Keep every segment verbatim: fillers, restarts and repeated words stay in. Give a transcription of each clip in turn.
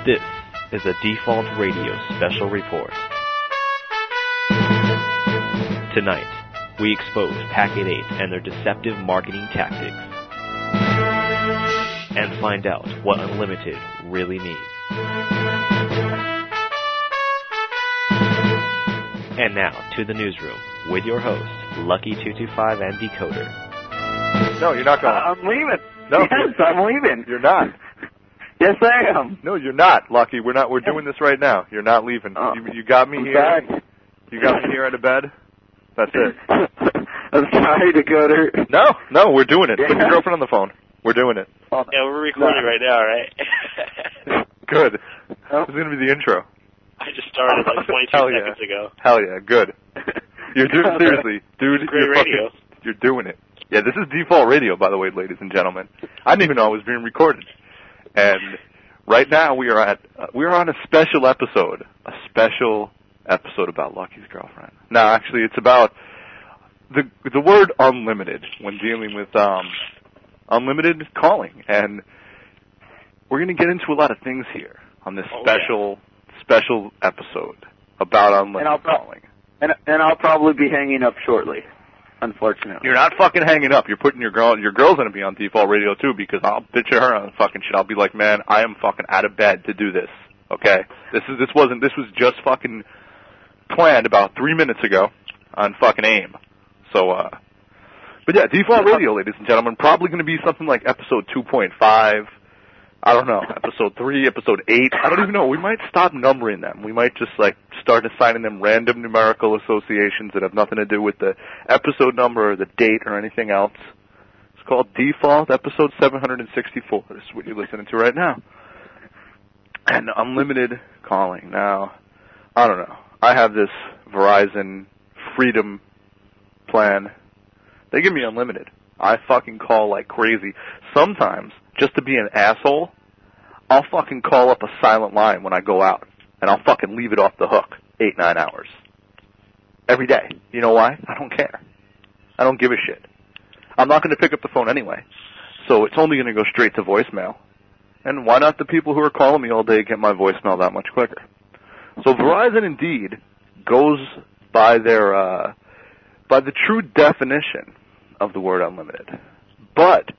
This is a Default Radio special report. Tonight, we expose Packet eight and their deceptive marketing tactics, and find out what unlimited really means. And now, to the newsroom, with your hosts, Lucky two two five and Decoder. No, you're not going. I'm leaving. No, yes, I'm leaving. You're not. Yes, I am. No, you're not, Lucky. We're not. We're doing this right now. You're not leaving. Oh, you, you got me I'm here. back. You got me here out of bed. That's it. I'm sorry, Dakota. No, no, we're doing it. Yeah. Put your girlfriend on the phone. We're doing it. Oh, yeah, we're recording no. right now, right? Good. Oh. This is going to be the intro. I just started like twenty-two Hell seconds yeah. ago. Hell yeah, good. You're doing seriously, dude. Great you're radio. Fucking, you're doing it. Yeah, this is Default Radio, by the way, ladies and gentlemen. I didn't even know it was being recorded. And right now we are at uh, we are on a special episode, a special episode about Lucky's girlfriend. No, actually, it's about the the word unlimited when dealing with um, unlimited calling, and we're going to get into a lot of things here on this oh, special yeah. special episode about unlimited and I'll pro- calling. And, and I'll probably be hanging up shortly, unfortunately. You're not fucking hanging up. You're putting your girl. Your girl's going to be on Default Radio too, because I'll bitch at her on fucking shit. I'll be like, man, I am fucking out of bed to do this. Okay, this is this wasn't this was just fucking planned about three minutes ago on fucking AIM. So, uh, but yeah, Default Radio, ladies and gentlemen, probably going to be something like episode two point five. I don't know, episode three, episode eight. I don't even know. We might stop numbering them. We might just like start assigning them random numerical associations that have nothing to do with the episode number or the date or anything else. It's called Default, episode seven hundred sixty-four. This is what you're listening to right now. And unlimited calling. Now, I don't know. I have this Verizon Freedom plan. They give me unlimited. I fucking call like crazy. Sometimes, just to be an asshole, I'll fucking call up a silent line when I go out, and I'll fucking leave it off the hook eight, nine hours. Every day. You know why? I don't care. I don't give a shit. I'm not going to pick up the phone anyway, so it's only going to go straight to voicemail. And why not the people who are calling me all day get my voicemail that much quicker? So Verizon indeed goes by their, uh, by the true definition of the word unlimited. But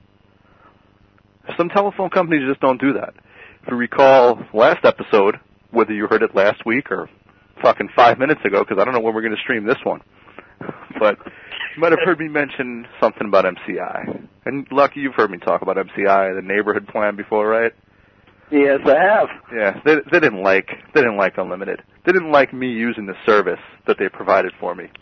some telephone companies just don't do that. If you recall last episode, whether you heard it last week or fucking five minutes ago, because I don't know when we're going to stream this one, but you might have heard me mention something about M C I. And Lucky, you've heard me talk about M C I, the neighborhood plan before, right? Yes, I have. Yeah, they they didn't like they didn't like unlimited. They didn't like me using the service that they provided for me.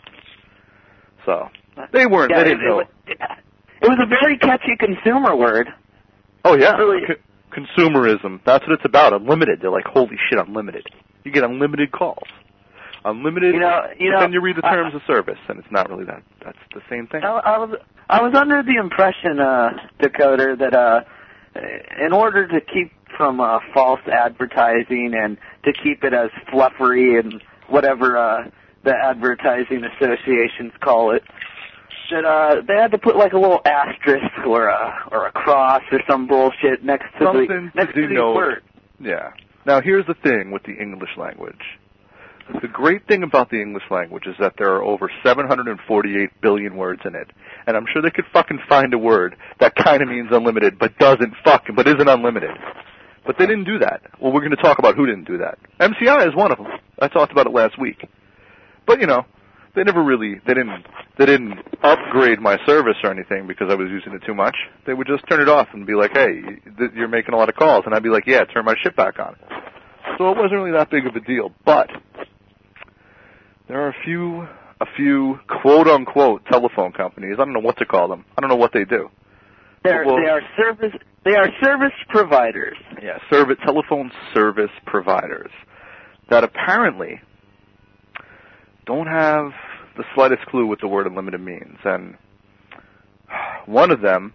So they weren't. Yeah, they didn't it, know. It was, it was a very catchy consumer word. Oh yeah, really. C- consumerism. That's what it's about. Unlimited. They're like, holy shit, unlimited. You get unlimited calls. Unlimited. You know, you but know. then you read the terms I, of service, and it's not really that. That's the same thing. I, I was I was under the impression, uh, Dakota, that uh, in order to keep from uh, false advertising and to keep it as fluffery and whatever uh, the advertising associations call it, that uh, they had to put like a little asterisk or a or a cross or some bullshit next to Something the next to to these denote. words. Yeah. Now here's the thing with the English language. The great thing about the English language is that there are over seven hundred forty-eight billion words in it. And I'm sure they could fucking find a word that kind of means unlimited but doesn't fucking, but isn't unlimited. But they didn't do that. Well, we're going to talk about who didn't do that. M C I is one of them. I talked about it last week. But, you know, they never really, they didn't, they didn't upgrade my service or anything because I was using it too much. They would just turn it off and be like, hey, you're making a lot of calls. And I'd be like, yeah, turn my shit back on. So it wasn't really that big of a deal. But there are a few, a few quote-unquote telephone companies. I don't know what to call them. I don't know what they do. They're, well, they are service. They are service providers. Yeah, service telephone service providers that apparently don't have the slightest clue what the word unlimited means. And one of them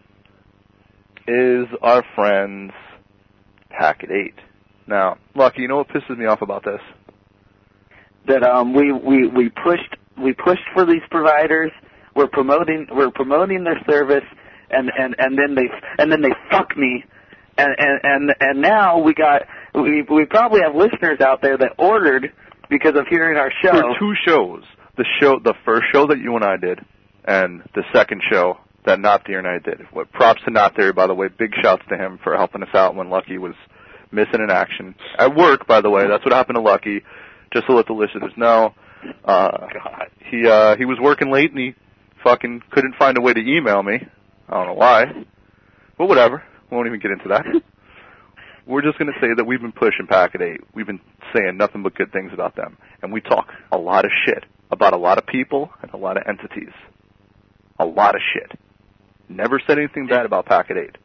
is our friends Packet eight. Now, Lucky, you know what pisses me off about this? That um, we, we, we pushed we pushed for these providers. We're promoting we're promoting their service, and, and, and then they and then they fuck me, and and and, and now we got we we probably have listeners out there that ordered because of hearing our show. For two shows, the show, the first show that you and I did, and the second show that Not Theory and I did. What props to Not Theory, by the way. Big shouts to him for helping us out when Lucky was missing in action at work. By the way, that's what happened to Lucky. Just to let the listeners know, uh, God. he uh, he was working late and he fucking couldn't find a way to email me. I don't know why, but whatever. We won't even get into that. We're just going to say that we've been pushing Packet eight. We've been saying nothing but good things about them, and we talk a lot of shit about a lot of people and a lot of entities. A lot of shit. Never said anything bad about Packet eight.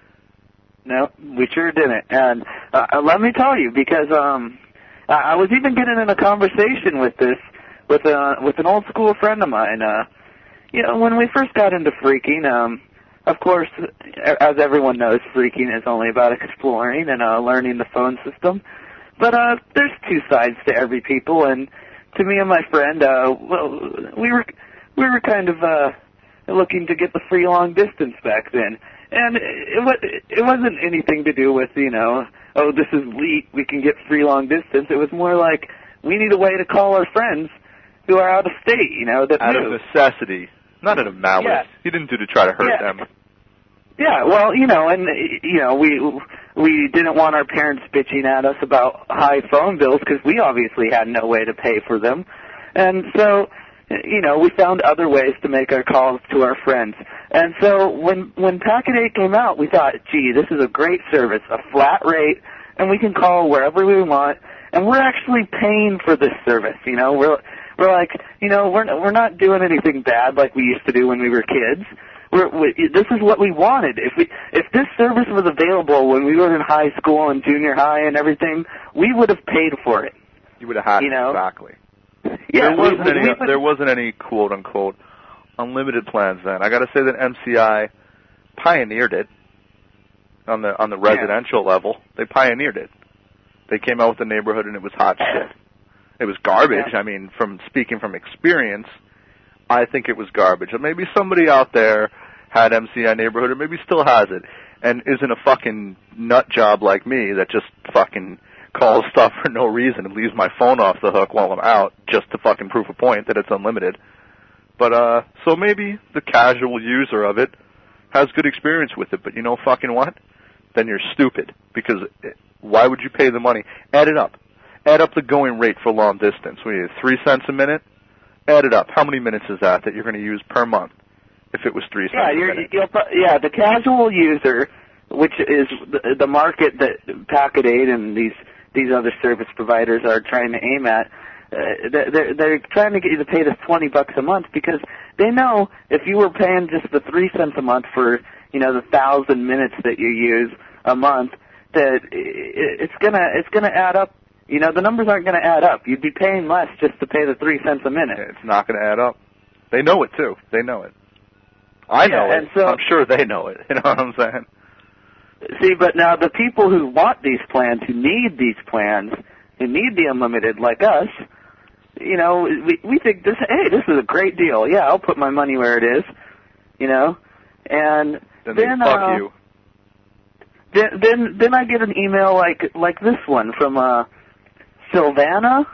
No, we sure didn't. And uh, let me tell you, because um, I was even getting in a conversation with this, with uh, with an old school friend of mine. Uh, you know, when we first got into phreaking, um, of course, as everyone knows, phreaking is only about exploring and uh, learning the phone system. But uh, there's two sides to every people, and to me and my friend, uh, well, we were we were kind of uh, looking to get the free long distance back then. And it, it wasn't anything to do with, you know, oh, this is elite, we can get free long distance. It was more like, we need a way to call our friends who are out of state, you know, that Out move. of necessity, not out of malice. Yeah. He didn't do to try to hurt Yeah. them. Yeah, well, you know, and, you know, we we didn't want our parents bitching at us about high phone bills because we obviously had no way to pay for them. And so, you know, we found other ways to make our calls to our friends. And so when when Packet eight came out, we thought, gee, this is a great service, a flat rate, and we can call wherever we want, and we're actually paying for this service, you know. We're we're like, you know, we're we're not doing anything bad like we used to do when we were kids. We're, we, this is what we wanted. If we if this service was available when we were in high school and junior high and everything, we would have paid for it. You would have had You it, know? exactly. Yeah, there wasn't we, any. we would, there wasn't any quote unquote unlimited plans then. I got to say that M C I pioneered it on the on the residential yeah. level. They pioneered it. They came out with the neighborhood and it was hot shit. It was garbage. Yeah. I mean, from speaking from experience, I think it was garbage. And maybe somebody out there had M C I neighborhood or maybe still has it and isn't a fucking nut job like me that just fucking calls stuff for no reason and leaves my phone off the hook while I'm out just to fucking prove a point that it's unlimited. But, uh, so maybe the casual user of it has good experience with it, but you know fucking what? Then you're stupid, because it, why would you pay the money? Add it up. Add up the going rate for long distance. We need three cents a minute. Add it up. How many minutes is that that you're going to use per month if it was three yeah, cents you're, a minute? You'll, yeah, the casual user, which is the, the market that Packet eight and these these other service providers are trying to aim at, uh, they're, they're trying to get you to pay this twenty bucks a month because they know if you were paying just the three cents a month for, you know, the thousand minutes that you use a month, that it's gonna it's gonna add up. You know, the numbers aren't gonna add up. You'd be paying less just to pay the three cents a minute. It's not going to add up. They know it too. They know it. I know yeah, it. And so, I'm sure they know it. You know what I'm saying? See, but now the people who want these plans, who need these plans, who need the unlimited like us, you know, we we think this, hey, this is a great deal. Yeah, I'll put my money where it is, you know, and Then, then they fuck uh, you. then then then I get an email like like this one from uh, Silvana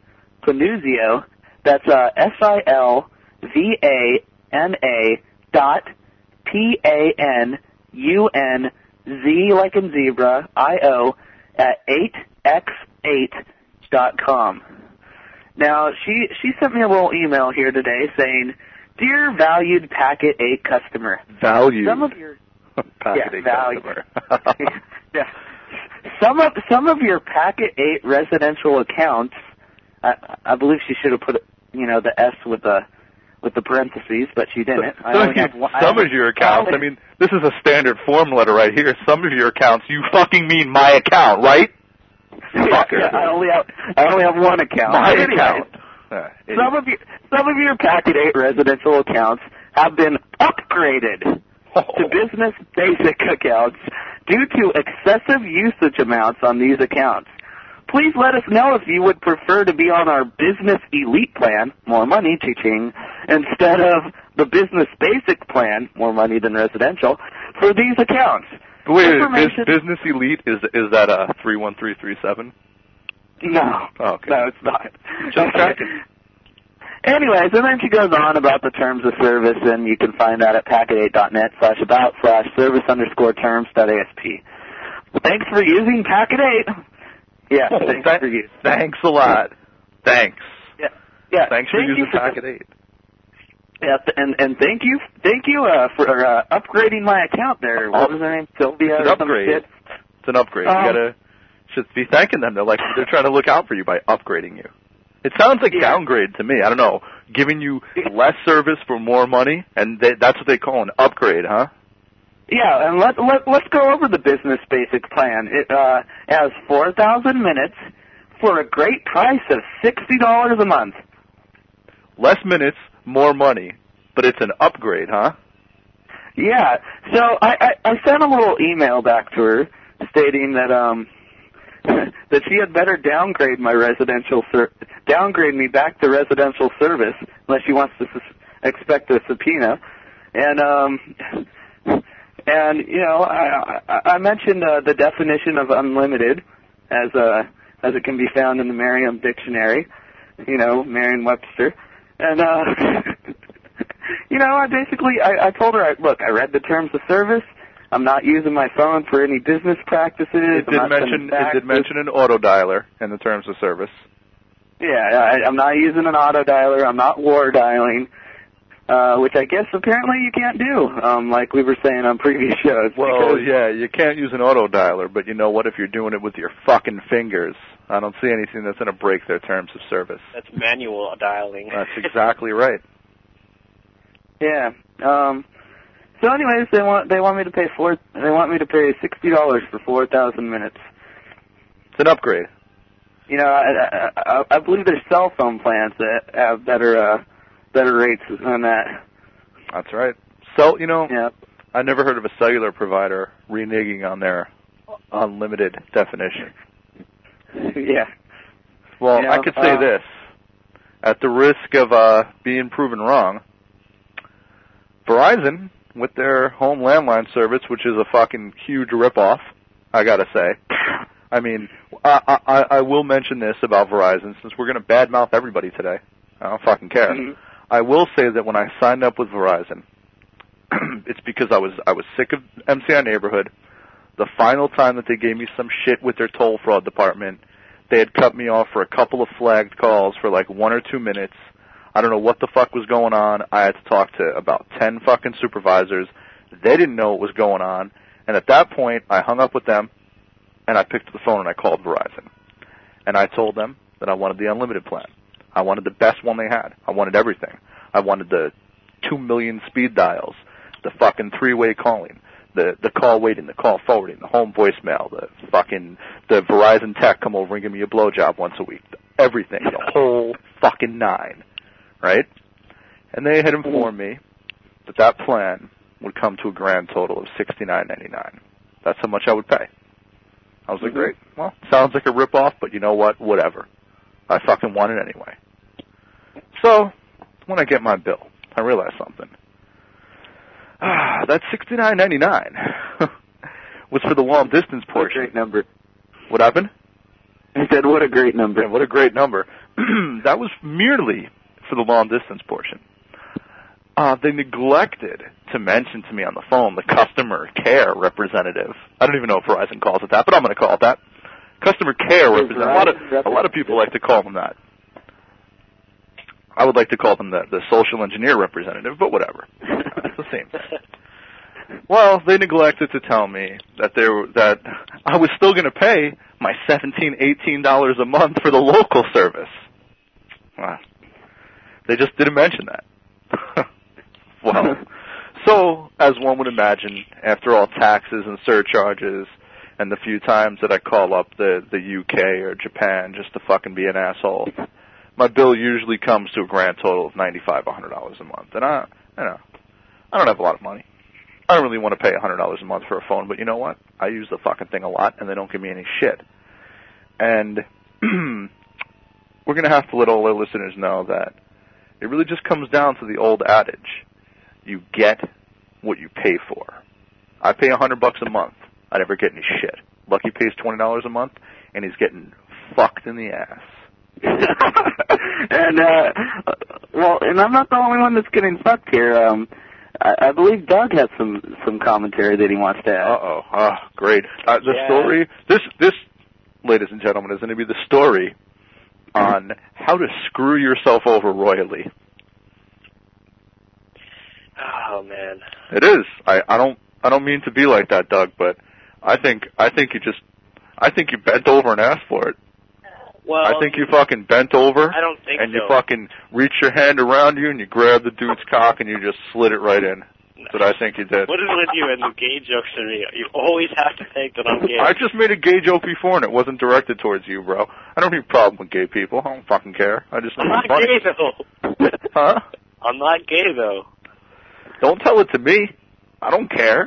Panuzio. That's uh, S I L V A N A dot P A N U N Z like in zebra, I O, at eight x eight dot com. Now, she, she sent me a little email here today saying, Dear valued Packet eight customer, Valued. some of your Packet yeah, eight valued. customer. yeah. Some of some of your Packet eight residential accounts, I, I believe she should have put, you know, the S with the with the parentheses, but she didn't. I Some, only have one, some I of your accounts, I I mean, this is a standard form letter right here. Some of your accounts, you fucking mean my account, right? yeah, Fucker. yeah, I only have I only have one account. My Anyways, account. Uh, Some of your some of your Packet eight residential accounts have been upgraded oh. to business basic accounts due to excessive usage amounts on these accounts. Please let us know if you would prefer to be on our business elite plan, more money, teaching, instead of the business basic plan, more money than residential, for these accounts. Wait, information. Bus- Business Elite, is is that a three one three three seven? No. Oh, okay. No, it's not. Just checking. Anyways, and then she goes on about the terms of service, and you can find that at packet eight dot net slash about slash service underscore terms dot asp. Thanks for using Packet eight. Yeah, Oh, thanks th- for using. Thanks a lot. Thanks. Yeah, yeah. Thanks for thank using you for, Packet eight. Yeah, th- and and thank you, thank you uh, for uh, upgrading my account there. What was her name? Sylvia It's an or some upgrade. shit? It's an upgrade. Um, you gotta should be thanking them. They're like they're trying to look out for you by upgrading you. It sounds like Yeah. downgrade to me. I don't know, giving you less service for more money, and they, that's what they call an upgrade, huh? Yeah, and let, let, let's go over the business basic plan. It uh, has four thousand minutes for a great price of sixty dollars a month. Less minutes, more money, but it's an upgrade, huh? Yeah, so I, I, I sent a little email back to her stating that um that she had better downgrade my residential ser- downgrade me back to residential service unless she wants to sus- expect a subpoena. And um and you know I I, I mentioned uh, the definition of unlimited as uh as it can be found in the Merriam dictionary, you know, Merriam-Webster. And uh you know, I basically I, I told her I, look, I read the terms of service. I'm not using my phone for any business practices. It I'm did not mention sending it did faxes. mention an auto dialer in the terms of service. Yeah, I, I'm not using an auto dialer. I'm not war dialing, uh, which I guess apparently you can't do, um, like we were saying on previous shows. Well, because, yeah, you can't use an auto dialer, but you know what? If you're doing it with your fucking fingers, I don't see anything that's going to break their terms of service. That's manual dialing. That's exactly right. Yeah. Um, so, anyways, they want they want me to pay four. They want me to pay sixty dollars for four thousand minutes. It's an upgrade. You know, I, I, I believe there's cell phone plans that have better uh, better rates than that. That's right. So, you know, Yeah. I never heard of a cellular provider reneging on their unlimited definition. Yeah. Well, You know, I could say uh, this. At the risk of uh, being proven wrong, Verizon, with their home landline service, which is a fucking huge ripoff, I gotta say. I mean, I, I, I will mention this about Verizon, since we're going to badmouth everybody today. I don't fucking care. Mm-hmm. I will say that when I signed up with Verizon, it's because I was I was sick of M C I Neighborhood. The final time that they gave me some shit with their toll fraud department, they had cut me off for a couple of flagged calls for like one or two minutes. I don't know what the fuck was going on. I had to talk to about ten fucking supervisors. They didn't know what was going on. And at that point, I hung up with them, and I picked up the phone and I called Verizon. And I told them that I wanted the unlimited plan. I wanted the best one they had. I wanted everything. I wanted the two million speed dials, the fucking three-way calling, the the call waiting, the call forwarding, the home voicemail, the fucking the Verizon tech come over and give me a blowjob once a week. Everything, the whole fucking nine. Right? And they had informed me that that plan would come to a grand total of sixty-nine ninety-nine. That's how much I would pay. I was like, Mm-hmm. great. Well, sounds like a ripoff, but you know what? Whatever. I fucking want it anyway. So, when I get my bill, I realize something. Ah, that sixty-nine ninety-nine was for the long distance What a portion. great number. What happened? I said, what a great number. Yeah, what a great number. That was merely for the long distance portion. Uh, they neglected to mention to me on the phone the customer care representative. I don't even know if Verizon calls it that, but I'm going to call it that. Customer care representative. A lot of a lot of people like to call them that. I would like to call them the, the social engineer representative, but whatever. It's the same thing. Well, they neglected to tell me that they were, that I was still going to pay my seventeen, eighteen dollars a month for the local service. Wow. They just didn't mention that. Well, so, as one would imagine, after all taxes and surcharges and the few times that I call up the, the U K or Japan just to fucking be an asshole, my bill usually comes to a grand total of ninety-five dollars, one hundred dollars a month. And I, you know, I don't have a lot of money. I don't really want to pay one hundred dollars a month for a phone, but you know what? I use the fucking thing a lot, and they don't give me any shit. And we're going to have to let all our listeners know that it really just comes down to the old adage. You get what you pay for. I pay a hundred bucks a month I never get any shit. Lucky pays twenty dollars a month, and he's getting fucked in the ass. and, uh, well, and I'm not the only one that's getting fucked here. Um, I, I believe Doug has some, some commentary that he wants to add. Uh-oh. Oh, great. Uh, the yeah. story, this, this, ladies and gentlemen, is going to be the story on how to screw yourself over royally. Oh, man. It is. I, I don't, I don't mean to be like that, Doug, but I think, I think you just, I think you bent over and asked for it. Well, I think you fucking bent over. I don't think and so. you fucking reached your hand around you and you grabbed the dude's cock and you just slid it right in. That's what I think you did. What is with you and the gay jokes to me? You always have to think that I'm gay. I just made a gay joke before and it wasn't directed towards you, bro. I don't have a problem with gay people. I don't fucking care. I just think I'm it's not funny. gay, though. Huh? I'm not gay, though. Don't tell it to me. I don't care.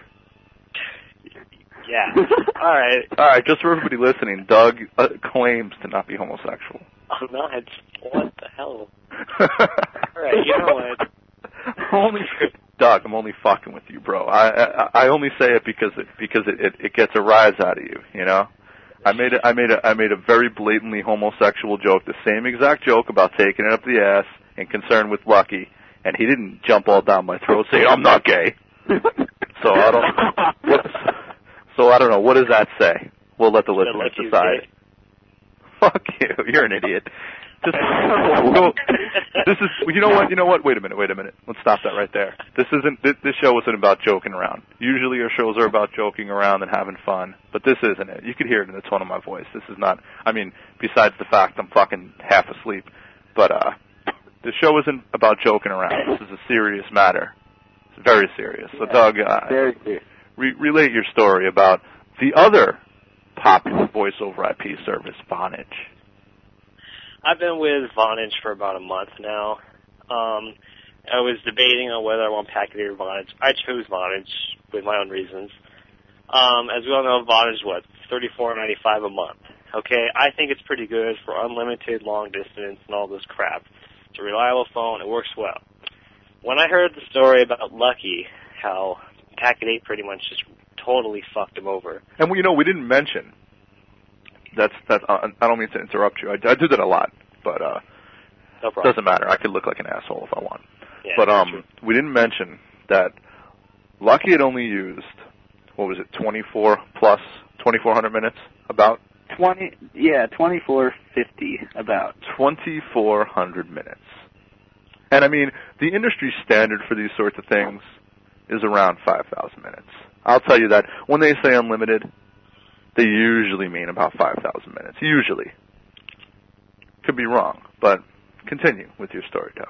Yeah. All right. All right, just for everybody listening, Doug uh, claims to not be homosexual. I'm not. What the hell? All right, you know what? only, Doug, I'm only fucking with you, bro. I I, I only say it because it because it, it it gets a rise out of you, you know. I made a, I made a I made a very blatantly homosexual joke, the same exact joke about taking it up the ass and concern with Lucky, and he didn't jump all down my throat saying I'm not gay. So I don't. What, so I don't know. What does that say? We'll let the listeners decide. Gay. Fuck you. You're an idiot. Just, we'll, this is. You know what? You know what? Wait a minute. Wait a minute. Let's stop that right there. This isn't. This, this show isn't about joking around. Usually our shows are about joking around and having fun, but this isn't it. You can hear it in the tone of my voice. This is not. I mean, besides the fact I'm fucking half asleep, but uh, the show isn't about joking around. This is a serious matter. It's very serious. So, Doug, uh, Very serious. Re- relate your story about the other popular voice over I P service, Vonage. I've been with Vonage for about a month now. Um, I was debating on whether I want Packet or Vonage. I chose Vonage with my own reasons. Um, as we all know, Vonage, what, thirty-four ninety-five a month. Okay, I think it's pretty good for unlimited long distance and all this crap. It's a reliable phone. It works well. When I heard the story about Lucky, how Packet eight pretty much just totally fucked him over. And, you know, we didn't mention, that's, that. Uh, I don't mean to interrupt you. I, I do that a lot, but uh, no problem. It doesn't matter. I could look like an asshole if I want. Yeah, but um, true. we didn't mention that Lucky had only used, what was it, twenty-four plus, twenty-four hundred minutes, about? Twenty, yeah, twenty-four fifty, about. twenty-four hundred minutes. And, I mean, the industry standard for these sorts of things is around five thousand minutes. I'll tell you that. When they say unlimited, they usually mean about five thousand minutes. Usually. Could be wrong, but continue with your story, Doug.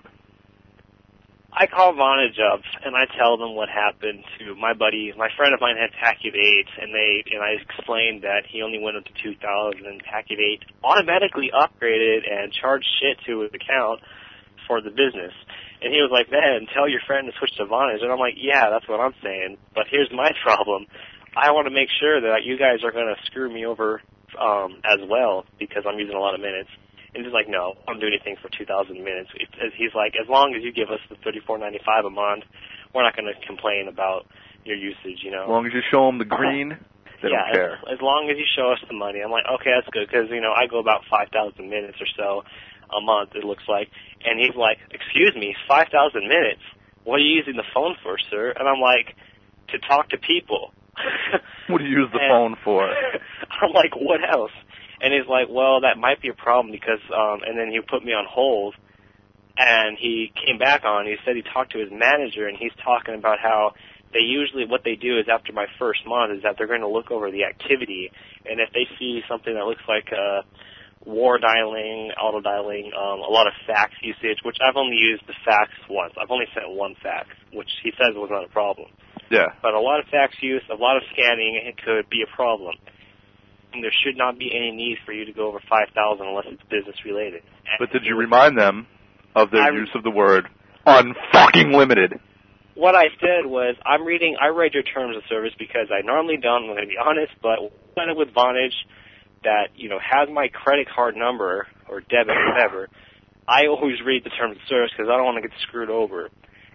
I call Vonage up, and I tell them what happened to my buddy. My friend of mine had Packet eight, and they and I explained that he only went up to two thousand, and Packet eight automatically upgraded and charged shit to his account for the business. And he was like, man, tell your friend to switch to Vonage. And I'm like, yeah, that's what I'm saying. But here's my problem. I want to make sure that you guys are going to screw me over um, as well because I'm using a lot of minutes. And he's like, no, I don't do anything for two thousand minutes. He's like, as long as you give us the thirty-four ninety-five a month, we're not going to complain about your usage, you know. As long as you show them the green, they yeah, don't care. As, as long as you show us the money. I'm like, okay, that's good because, you know, I go about five thousand minutes or so a month, it looks like. And he's like, excuse me, five thousand minutes? What are you using the phone for, sir? And I'm like, to talk to people. What do you use the and phone for? I'm like, what else? And he's like, well, that might be a problem because, um, and then he put me on hold, and he came back on, he said he talked to his manager, and he's talking about how they usually, what they do is after my first month is that they're going to look over the activity, and if they see something that looks like, uh, war dialing, auto dialing, um, a lot of fax usage, which I've only used the fax once. I've only sent one fax, which he says was not a problem. Yeah. But a lot of fax use, a lot of scanning, it could be a problem. And there should not be any need for you to go over five thousand unless it's business related. But did you remind them of their I, use of the word unfucking limited? What I said was, I'm reading, I read your terms of service because I normally don't, I'm going to be honest, but when with Vonage, that, you know, has my credit card number or debit or whatever, I always read the terms of service because I don't want to get screwed over.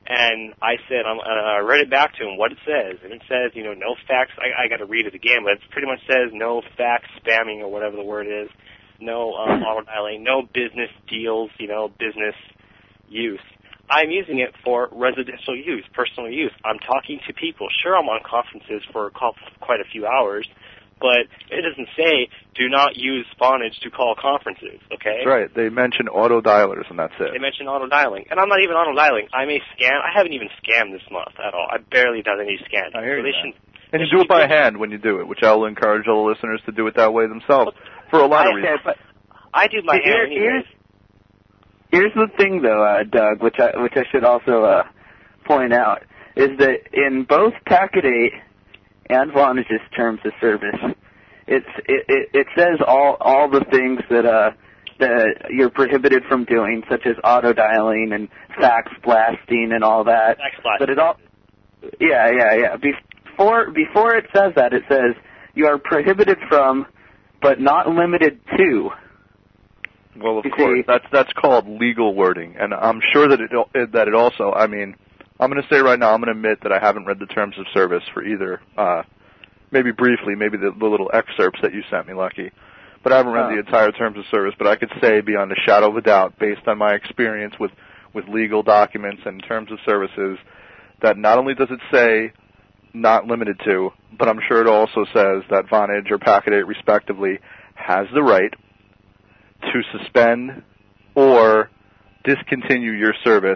And I said, I'm, uh, I read it back to him, what it says. And it says, you know, no fax. I, I got to read it again, but it pretty much says no fax spamming or whatever the word is. No um, auto dialing, no business deals, you know, business use. I'm using it for residential use, personal use. I'm talking to people. Sure, I'm on conferences for quite a few hours, but it doesn't say do not use Vonage to call conferences, okay? Right. They mention auto dialers, and that's it. They mention auto dialing. And I'm not even auto dialing. I may scan. I haven't even scanned this month at all. I barely done any scanning. I hear so you. Should, and you do it by hand when you do it, which I'll encourage all the listeners to do it that way themselves for a lot I, of reasons. Okay, but I do my Here, hand anyways. Here's the thing, though, uh, Doug, which I which I should also uh, point out, is that in both Packet eight and Vonage's terms of service, it's it, it, it says all all the things that uh that you're prohibited from doing, such as auto dialing and fax blasting and all that. Fax blasting. But it all, yeah, yeah, yeah. Before before it says that, it says you are prohibited from, but not limited to. Well, of You course, see- that's that's called legal wording, and I'm sure that it that it also. I mean, I'm going to say right now, I'm going to admit that I haven't read the terms of service for either. Uh, maybe briefly, maybe the, the little excerpts that you sent me, Lucky, but I haven't read Oh. the entire terms of service. But I could say, beyond a shadow of a doubt, based on my experience with with legal documents and terms of services, that not only does it say not limited to, but I'm sure it also says that Vonage or Packet eight, respectively, has the right to suspend or discontinue your service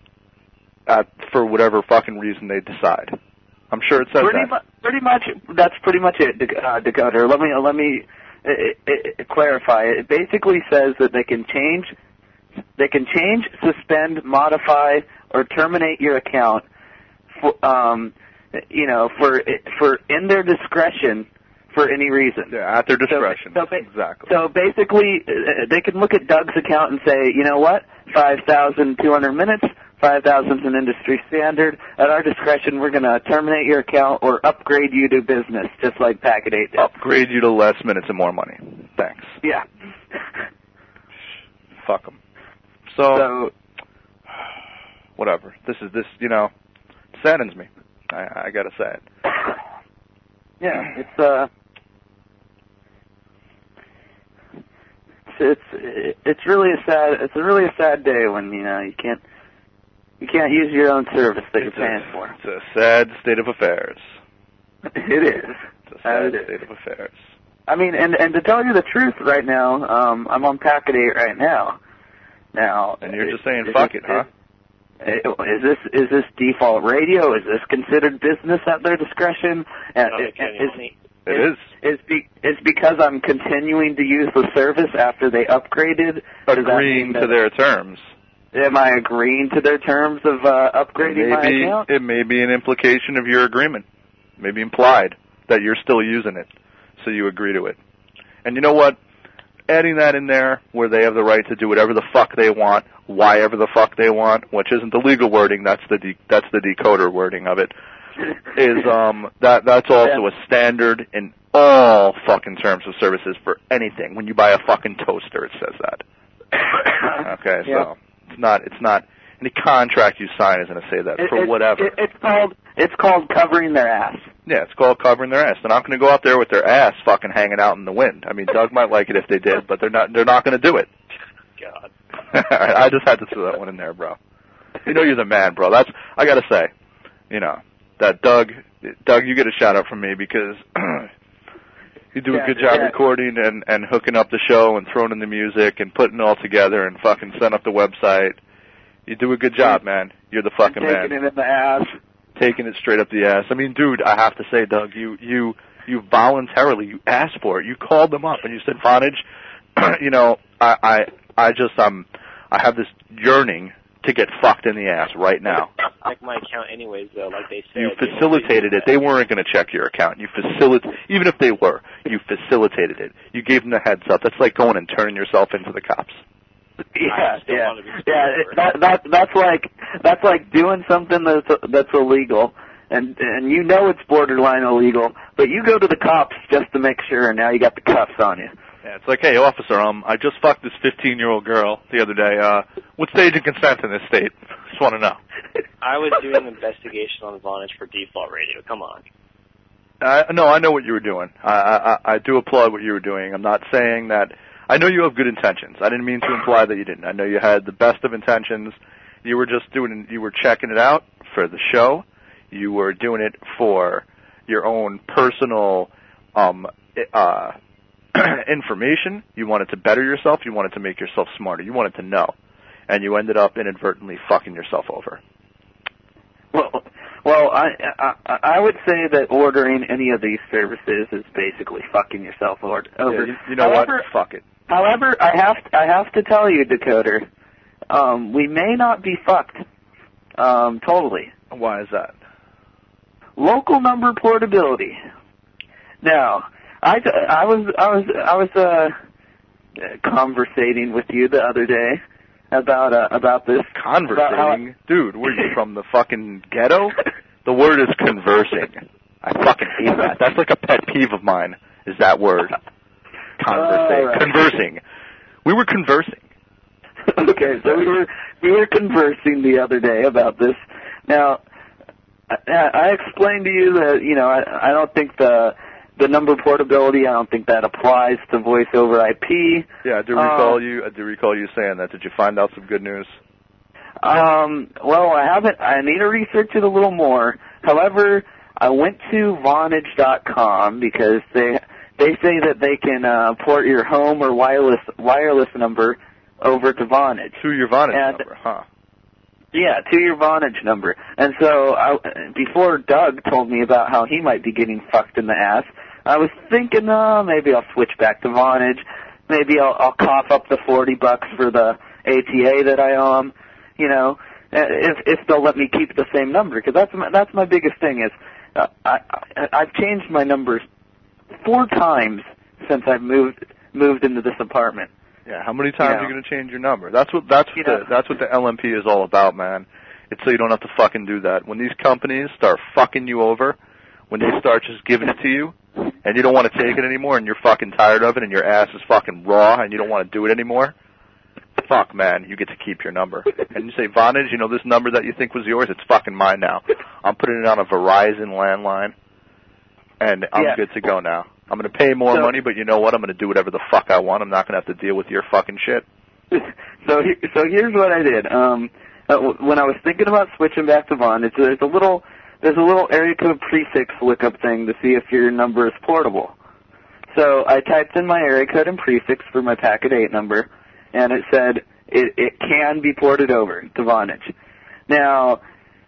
at, for whatever fucking reason they decide. I'm sure it says Pretty, that. mu- pretty much, that's pretty much it, Dak- uh, Dakota. Let me let me uh, uh, clarify. It basically says that they can change, they can change, suspend, modify, or terminate your account, for, um, you know, for for in their discretion. For any reason. Yeah, at their discretion. So, so ba- exactly. So basically, uh, they can look at Doug's account and say, you know what, five thousand two hundred minutes, five thousand is an industry standard. At our discretion, we're going to terminate your account or upgrade you to business, just like Packet eight did. Upgrade you to less minutes and more money. Thanks. Yeah. Fuck them. So, So, whatever. This is this. You know, saddens me. I, I gotta say it. yeah, it's uh, it's it's it's really a sad it's a really a sad day when you know you can't you can't use your own service that It's you're paying a, for. It's a sad state of affairs. It is. It's a sad Uh, it is. state of affairs. I mean, and and to tell you the truth, right now, um, I'm on Packet eight right now. Now, And you're is- just saying, is fuck this- it, huh? Is, is this is this default radio? Is this considered business at their discretion? And Not is, making any is, money. It is. is be, it's because I'm continuing to use the service after they upgraded. Does that Agreeing mean to that- their terms. Am I agreeing to their terms of uh, upgrading my Maybe account? it may be an implication of your agreement. Maybe implied that you're still using it, so you agree to it. And you know what? Adding that in there, where they have the right to do whatever the fuck they want, why ever the fuck they want, which isn't the legal wording, that's the de- that's the decoder wording of it, is um that that's also a standard in all fucking terms of services for anything. When you buy a fucking toaster, it says that. Okay, so Yeah. it's not it's not any contract you sign is going to say that It- for it- whatever. it- it's called it's called covering their ass. Yeah, it's called covering their ass. They're not going to go out there with their ass fucking hanging out in the wind. I mean, Doug might like it if they did, but they're not. They're not going to do it. God. I just had to throw that one in there, bro. You know you're the man, bro. That's I got to say. You know that Doug. Doug, you get a shout out from me because you do Yeah, a good job yeah. recording and and hooking up the show and throwing in the music and putting it all together and fucking setting up the website. You do a good job, man. You're the fucking Taking man. it in the ass. Taking it straight up the ass. I mean, dude, I have to say, Doug, you you you voluntarily you asked for it. You called them up and you said, Vonage, you know, I I I just um I have this yearning to get fucked in the ass right now. Check my account anyways, though, like they said. You They facilitated it. They weren't going to check your account. You facilitate, even if they were, you facilitated it. You gave them the heads up. That's like going and turning yourself into the cops. Yeah, I still yeah, want to be yeah. screwed it- That, that that's like that's like doing something that's that's illegal, and and you know it's borderline illegal, but you go to the cops just to make sure, and now you got the cuffs on you. Yeah, it's like, hey, officer, um, I just fucked this fifteen-year-old girl the other day. Uh, what's the age of consent in this state? just want to know. I was doing an investigation on Vonage for default radio. Come on. Uh, no, I know what you were doing. I, I I do applaud what you were doing. I'm not saying that. I know you have good intentions. I didn't mean to imply that you didn't. I know you had the best of intentions. You were just doing. You were checking it out for the show. You were doing it for your own personal um uh information. You wanted to better yourself. You wanted to make yourself smarter. You wanted to know, and you ended up inadvertently fucking yourself over. Well. Well, I, I I would say that ordering any of these services is basically fucking yourself over. Yeah, you, you know however, what? Fuck it. However, I have to, I have to tell you, Decoder, um, we may not be fucked. Um, totally. Why is that? Local number portability. Now, I, I was I was I was uh, conversating with you the other day about uh, about this. Conversating? About how, Dude, were you from the fucking ghetto? The word is conversing. I fucking hate that. That's like a pet peeve of mine, is that word. Conversing. Right. Conversing. We were conversing. Okay, so we were we were conversing the other day about this. Now, I, I explained to you that, you know, I, I don't think the the number portability, I don't think that applies to voice over I P. Yeah, I do recall um, you. I do recall you saying that. Did you find out some good news? Um, well, I haven't. I need to research it a little more. However, I went to Vonage dot com because they they say that they can uh, port your home or wireless wireless number over to Vonage. To your Vonage and, number, huh? Yeah, to your Vonage number. And so I, before Doug told me about how he might be getting fucked in the ass, I was thinking, oh, maybe I'll switch back to Vonage. Maybe I'll, I'll cough up the forty bucks for the A T A that I owe 'em. You know, if if they'll let me keep the same number, because that's my, that's my biggest thing is uh, I, I I've changed my numbers four times since I've moved moved into this apartment. Yeah, how many times You know. are you going to change your number? That's what that's what You the know. that's what the L M P is all about, man. It's so you don't have to fucking do that. When these companies start fucking you over, when they start just giving it to you, and you don't want to take it anymore, and you're fucking tired of it, and your ass is fucking raw, and you don't want to do it anymore. Fuck, man, you get to keep your number. And you say, Vonage, you know this number that you think was yours? It's fucking mine now. I'm putting it on a Verizon landline, and I'm Yeah. good to go now. I'm going to pay more So- money, but you know what? I'm going to do whatever the fuck I want. I'm not going to have to deal with your fucking shit. So he- so here's what I did. Um, uh, w- when I was thinking about switching back to Vonage, there's a little there's a little area code prefix lookup thing to see if your number is portable. So I typed in my area code and prefix for my Packet eight number, and it said it, it can be ported over to Vonage. Now,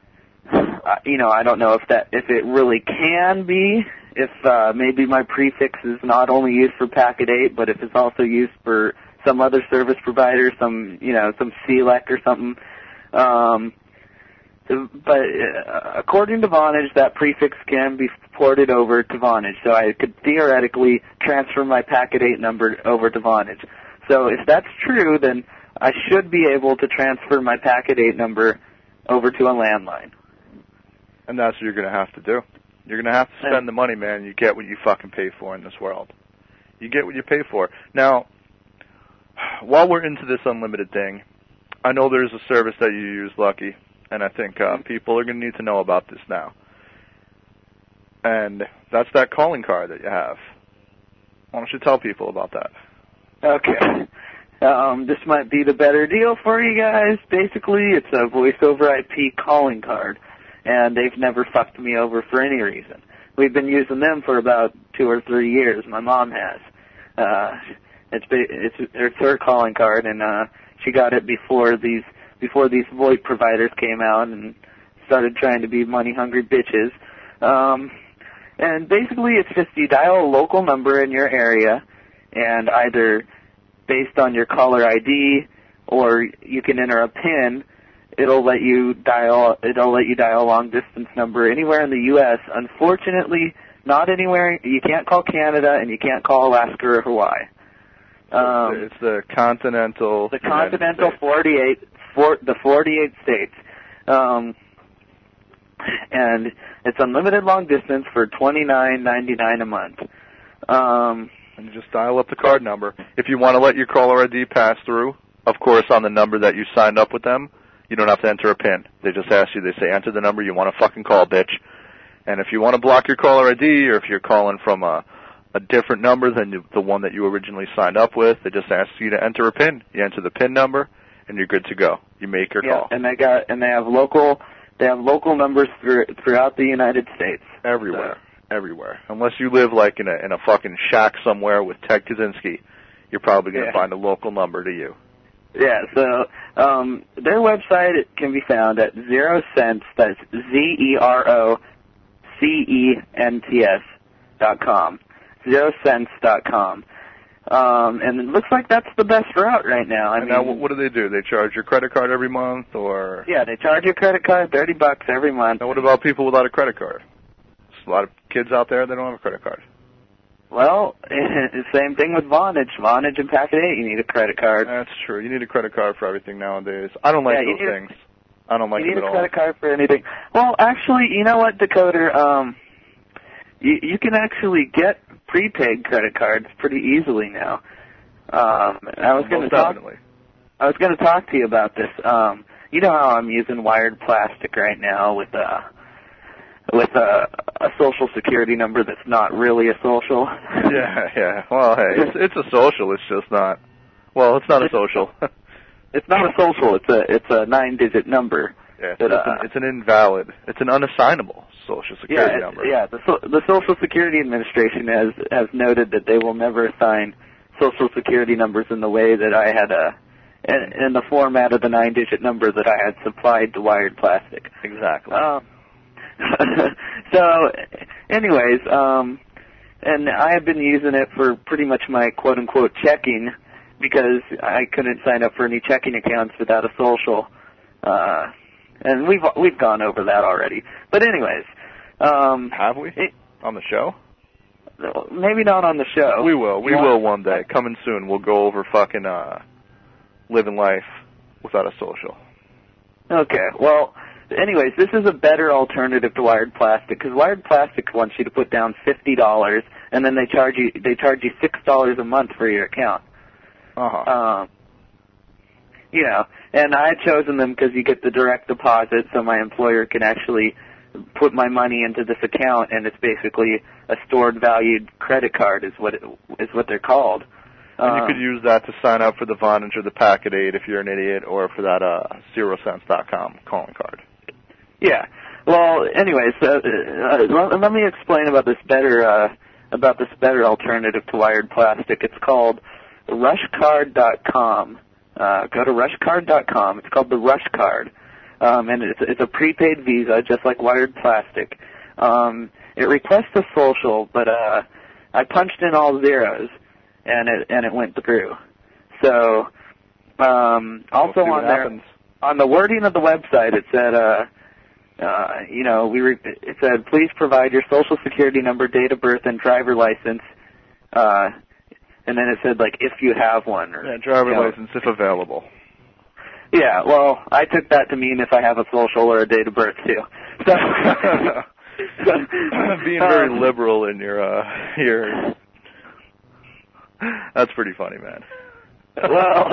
uh, you know, I don't know if that if it really can be, if uh, maybe my prefix is not only used for Packet eight, but if it's also used for some other service provider, some, you know, some C L E C or something. Um, but uh, according to Vonage, that prefix can be ported over to Vonage, so I could theoretically transfer my Packet eight number over to Vonage. So if that's true, then I should be able to transfer my Packet eight number over to a landline. And that's what you're going to have to do. You're going to have to spend the money, man. You get what you fucking pay for in this world. You get what you pay for. Now, while we're into this unlimited thing, I know there's a service that you use, Lucky, and I think uh, people are going to need to know about this now. And that's that calling card that you have. Why don't you tell people about that? Okay. Um, this might be the better deal for you guys. Basically, it's a voice over I P calling card, and they've never fucked me over for any reason. We've been using them for about two or three years. My mom has. Uh, it's it's it's her calling card, and uh, she got it before these before these VoIP providers came out and started trying to be money hungry bitches. Um, and basically, it's just you dial a local number in your area, and either based on your caller I D, or you can enter a PIN. It'll let you dial. It'll let you dial a long distance number anywhere in the U S Unfortunately, not anywhere. You can't call Canada, and you can't call Alaska or Hawaii. Um, it's the continental. the continental forty-eight, for, the forty-eight states, um, and it's unlimited long distance for twenty-nine ninety-nine a month. Um, And you just dial up the card number. If you want to let your caller I D pass through, of course, on the number that you signed up with them, You don't have to enter a PIN. They just ask you, they say, enter the number you want to fucking call, bitch. And if you want to block your caller I D, or if you're calling from a, a different number than the one that you originally signed up with, they just ask you to enter a PIN. You enter the PIN number, and you're good to go. You make your yeah, call. and they got and they have local they have local numbers through, throughout the United States. Everywhere, so. everywhere. Unless you live like in a in a fucking shack somewhere with Ted Kaczynski, you're probably going to yeah. find a local number to you. Yeah, so um, their website can be found at Zero Cents. That's Z E R O C E N T S dot com. Zero Cents dot com. Um, and it looks like that's the best route right now. I and mean, now, what do they do? They charge your credit card every month, or? Yeah, they charge your credit card thirty bucks every month. Now, what about people without a credit card? There's a lot of kids out there that don't have a credit card. Well, same thing with Vonage. Vonage and Packet eight, you need a credit card. That's true. You need a credit card for everything nowadays. I don't like yeah, those things. I don't like them at all. You need a credit card for anything. Well, actually, you know what, Decoder? Um, you, you can actually get prepaid credit cards pretty easily now. Um, I was going to talk. Definitely. I was going to talk to you about this. Um, you know how I'm using wired plastic right now with uh with a, a social security number that's not really a social. Yeah, yeah. Well, hey, it's, it's a social. It's just not. Well, it's not a social. It's not a social. It's a it's a nine-digit number. Yeah, that, it's, uh, an, it's an invalid. It's an unassignable social security yeah, number. Yeah, the so, the Social Security Administration has has noted that they will never assign social security numbers in the way that I had a. In, in the format of the nine-digit number that I had supplied to wired plastic. Exactly. Um, so, anyways, um, and I have been using it for pretty much my quote-unquote checking because I couldn't sign up for any checking accounts without a social. Uh, and we've we've gone over that already. But anyways, um, have we it, on the show? Maybe not on the show. We will. We yeah. will one day. Coming soon. We'll go over fucking uh, living life without a social. Okay. Well, anyways, this is a better alternative to wired plastic because wired plastic wants you to put down fifty dollars, and then they charge you they charge you six dollars a month for your account. Uh huh. Um, you know, and I had chosen them because you get the direct deposit, so my employer can actually put my money into this account, and it's basically a stored valued credit card, is what it, is what they're called. And you um, could use that to sign up for the Vonage or the Packet eight if you're an idiot, or for that uh, zero cents dot com calling card. Yeah. Well, anyways, uh, uh, let me explain about this better uh, about this better alternative to wired plastic. It's called rush card dot com. Uh, go to rush card dot com. It's called the Rush Card, um, and it's, it's a prepaid Visa, just like wired plastic. Um, it requests a social, but uh, I punched in all zeros, and it and it went through. So, um, also we'll on there, happens. on the wording of the website, it said, uh, uh, you know, we re- it said, please provide your social security number, date of birth, and driver license. Uh, and then it said, like, if you have one. Or, yeah, driver you know, license if available. Yeah, well, I took that to mean if I have a social or a date of birth, too. So, being very um, liberal in your, uh, your... That's pretty funny, man. Well,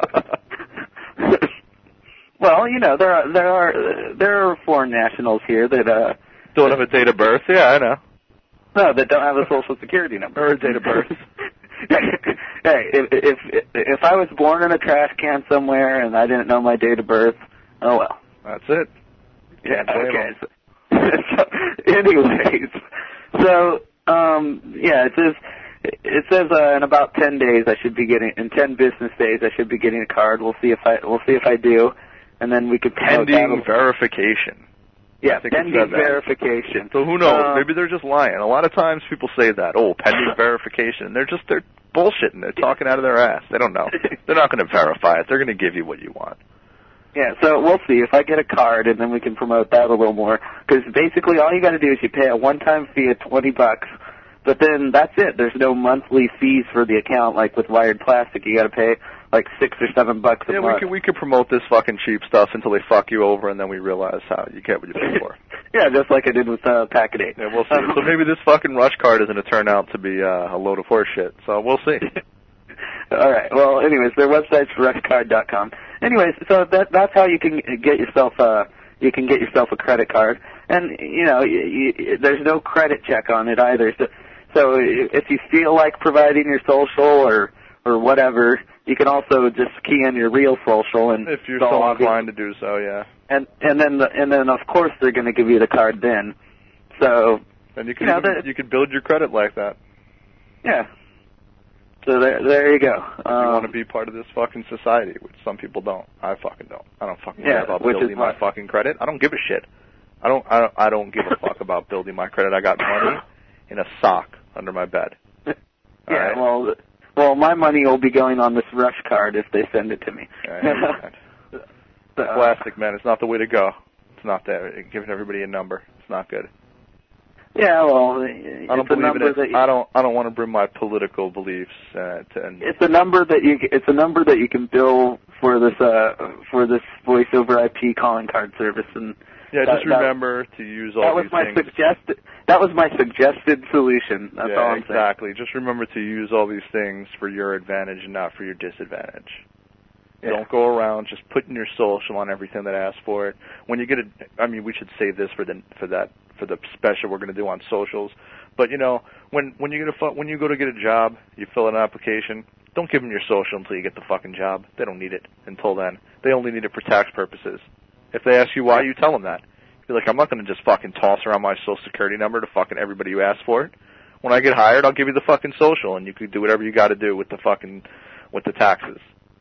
well, you know, there are there are there are foreign nationals here that uh don't have a date of birth. Yeah, I know. No, that don't have a social security number or a date of birth. Hey, if if if I was born in a trash can somewhere and I didn't know my date of birth, oh well. That's it. Yeah. Okay. So, so, anyways, so um, yeah, it says. It says uh, in about ten days I should be getting in ten business days I should be getting a card. We'll see if I we'll see if I do, and then we could pending verification. Yeah, pending verification. So who knows? Um, Maybe they're just lying. A lot of times people say that. Oh, pending verification. They're just they're bullshitting. They're talking out of their ass. They don't know. They're not going to verify it. They're going to give you what you want. Yeah, so we'll see if I get a card, and then we can promote that a little more. Because basically, all you got to do is you pay a one-time fee of twenty bucks. But then that's it. There's no monthly fees for the account like with wired plastic. You got to pay like six or seven bucks a yeah, month. Yeah, we could we could promote this fucking cheap stuff until they fuck you over, and then we realize how you get what you pay for. Yeah, just like I did with uh, Packet eight. Yeah, we'll see. So maybe this fucking Rush card is going to turn out to be uh, a load of horse shit. So we'll see. All right. Well, anyways, their website's rush card dot com. Anyways, so that that's how you can get yourself uh you can get yourself a credit card, and you know you, you, there's no credit check on it either. So so if you feel like providing your social or or whatever, you can also just key in your real social and if you're so inclined to do so, yeah. And and then the, and then of course they're going to give you the card then. So and you can you, know, even, you can build your credit like that. Yeah. So there, there you go. If um, you want to be part of this fucking society, which some people don't. I fucking don't. I don't fucking yeah, care about building my fucking credit. I don't give a shit. I don't. I don't. I don't give a fuck about building my credit. I got money in a sock under my bed. Yeah. Right? Well, well, my money will be going on this Rush card if they send it to me. Right, so, plastic, man. It's not the way to go. It's not that. Giving everybody a number. It's not good. Yeah, well, I don't believe in it. You, I don't. I don't want to bring my political beliefs. Uh, to, and it's a number that you. It's a number that you can bill for this. Uh, for this voice over I P calling card service. And yeah, that, just remember that, to use all that was these my things. Suggested, that was my suggested solution. That's yeah, all I'm exactly. saying. Just remember to use all these things for your advantage and not for your disadvantage. Yeah. Don't go around just putting your social on everything that asks for it. When you get a, I mean, we should save this for the for that for the special we're going to do on socials. But you know, when when you get a when you go to get a job, you fill out an application. Don't give them your social until you get the fucking job. They don't need it until then. They only need it for tax purposes. If they ask you why, you tell them that. You're like, I'm not going to just fucking toss around my social security number to fucking everybody who asks for it. When I get hired, I'll give you the fucking social, and you can do whatever you got to do with the fucking with the taxes.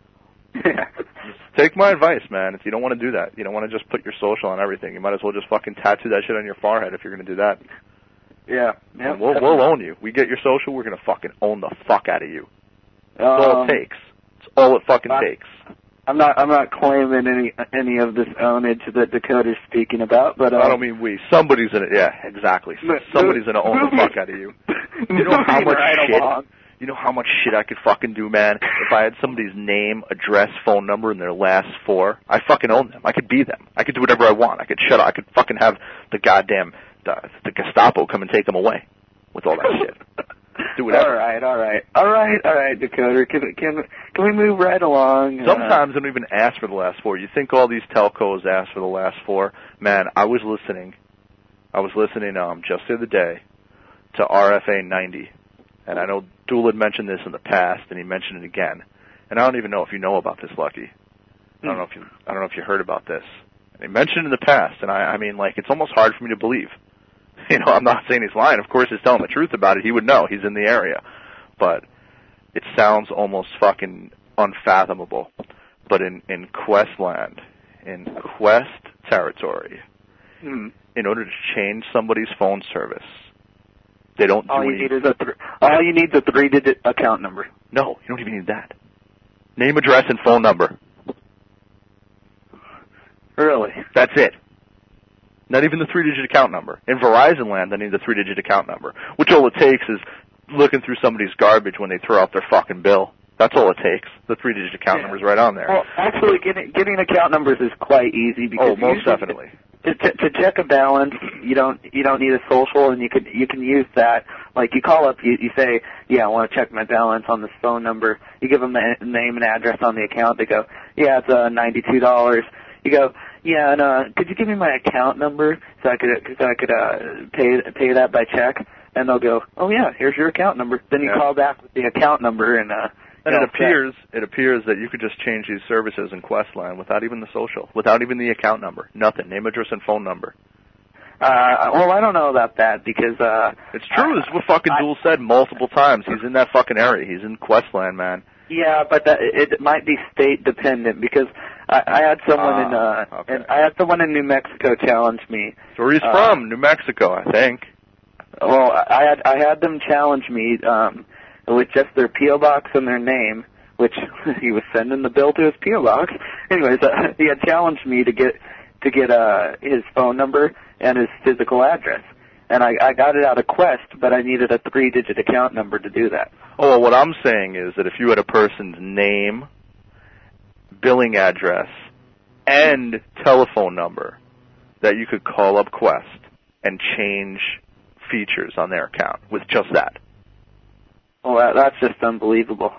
Yeah. Take my advice, man. If you don't want to do that, you don't want to just put your social on everything. You might as well just fucking tattoo that shit on your forehead if you're going to do that. Yeah. yeah we'll, we'll own you. We get your social, we're going to fucking own the fuck out of you. That's um, all it takes. It's all it fucking I, takes. I'm not. I'm not claiming any any of this ownage that Dakota's speaking about, but uh, I don't mean we. Somebody's in it. Yeah, exactly. Somebody's going to own the fuck out of you. You know how much right shit. Along. You know how much shit I could fucking do, man? If I had somebody's name, address, phone number, and their last four, I fucking own them. I could be them. I could do whatever I want. I could shut up. I could fucking have the goddamn the, the Gestapo come and take them away with all that shit. Do whatever. All right, all right, all right, all right, Dakota. Can can can we move right along? Sometimes uh, they don't even ask for the last four. You think all these telcos ask for the last four? Man, I was listening. I was listening um just the other day to R F A ninety. And I know Dool had mentioned this in the past, and he mentioned it again. And I don't even know if you know about this, Lucky. I don't know if you I don't know if you heard about this. And he mentioned it in the past, and I, I mean, like, it's almost hard for me to believe. You know, I'm not saying he's lying. Of course, he's telling the truth about it. He would know. He's in the area. But it sounds almost fucking unfathomable. But in, in Questland, in Quest territory, hmm. in order to change somebody's phone service, they don't do all you any... need is a th- all you need is a three-digit account number. No, you don't even need that. Name, address, and phone number. Really? That's it. Not even the three-digit account number. In Verizon land, they need the three-digit account number, which all it takes is looking through somebody's garbage when they throw out their fucking bill. That's all it takes. The three-digit account yeah. number's right on there. Well, actually, getting getting account numbers is quite easy because oh, most definitely. To, to, to check a balance, you don't you don't need a social, and you can you can use that. Like you call up, you, you say, yeah, I want to check my balance on this phone number. You give them the name and address on the account. They go, yeah, it's uh, ninety-two dollars. You go, yeah, and uh, could you give me my account number so I could so I could uh, pay pay that by check? And they'll go, oh yeah, here's your account number. Then you yeah. call back with the account number and. Uh, And it appears it appears that you could just change these services in Questland without even the social, without even the account number, nothing, name, address, and phone number. Uh, well, I don't know about that because uh, it's true. It's what fucking Dool said multiple times. He's in that fucking area. He's in Questland, man. Yeah, but that, it might be state dependent because I, I had someone uh, in uh, okay. and I had someone in New Mexico challenge me. So where he's uh, from, New Mexico, I think. Well, I had I had them challenge me. Um, with just their P O box and their name, which he was sending the bill to his P O box. Anyways, uh, he had challenged me to get to get uh, his phone number and his physical address, and I, I got it out of Quest, but I needed a three-digit account number to do that. Oh, well, what I'm saying is that if you had a person's name, billing address, and telephone number, that you could call up Quest and change features on their account with just that. Well, that, that's just unbelievable.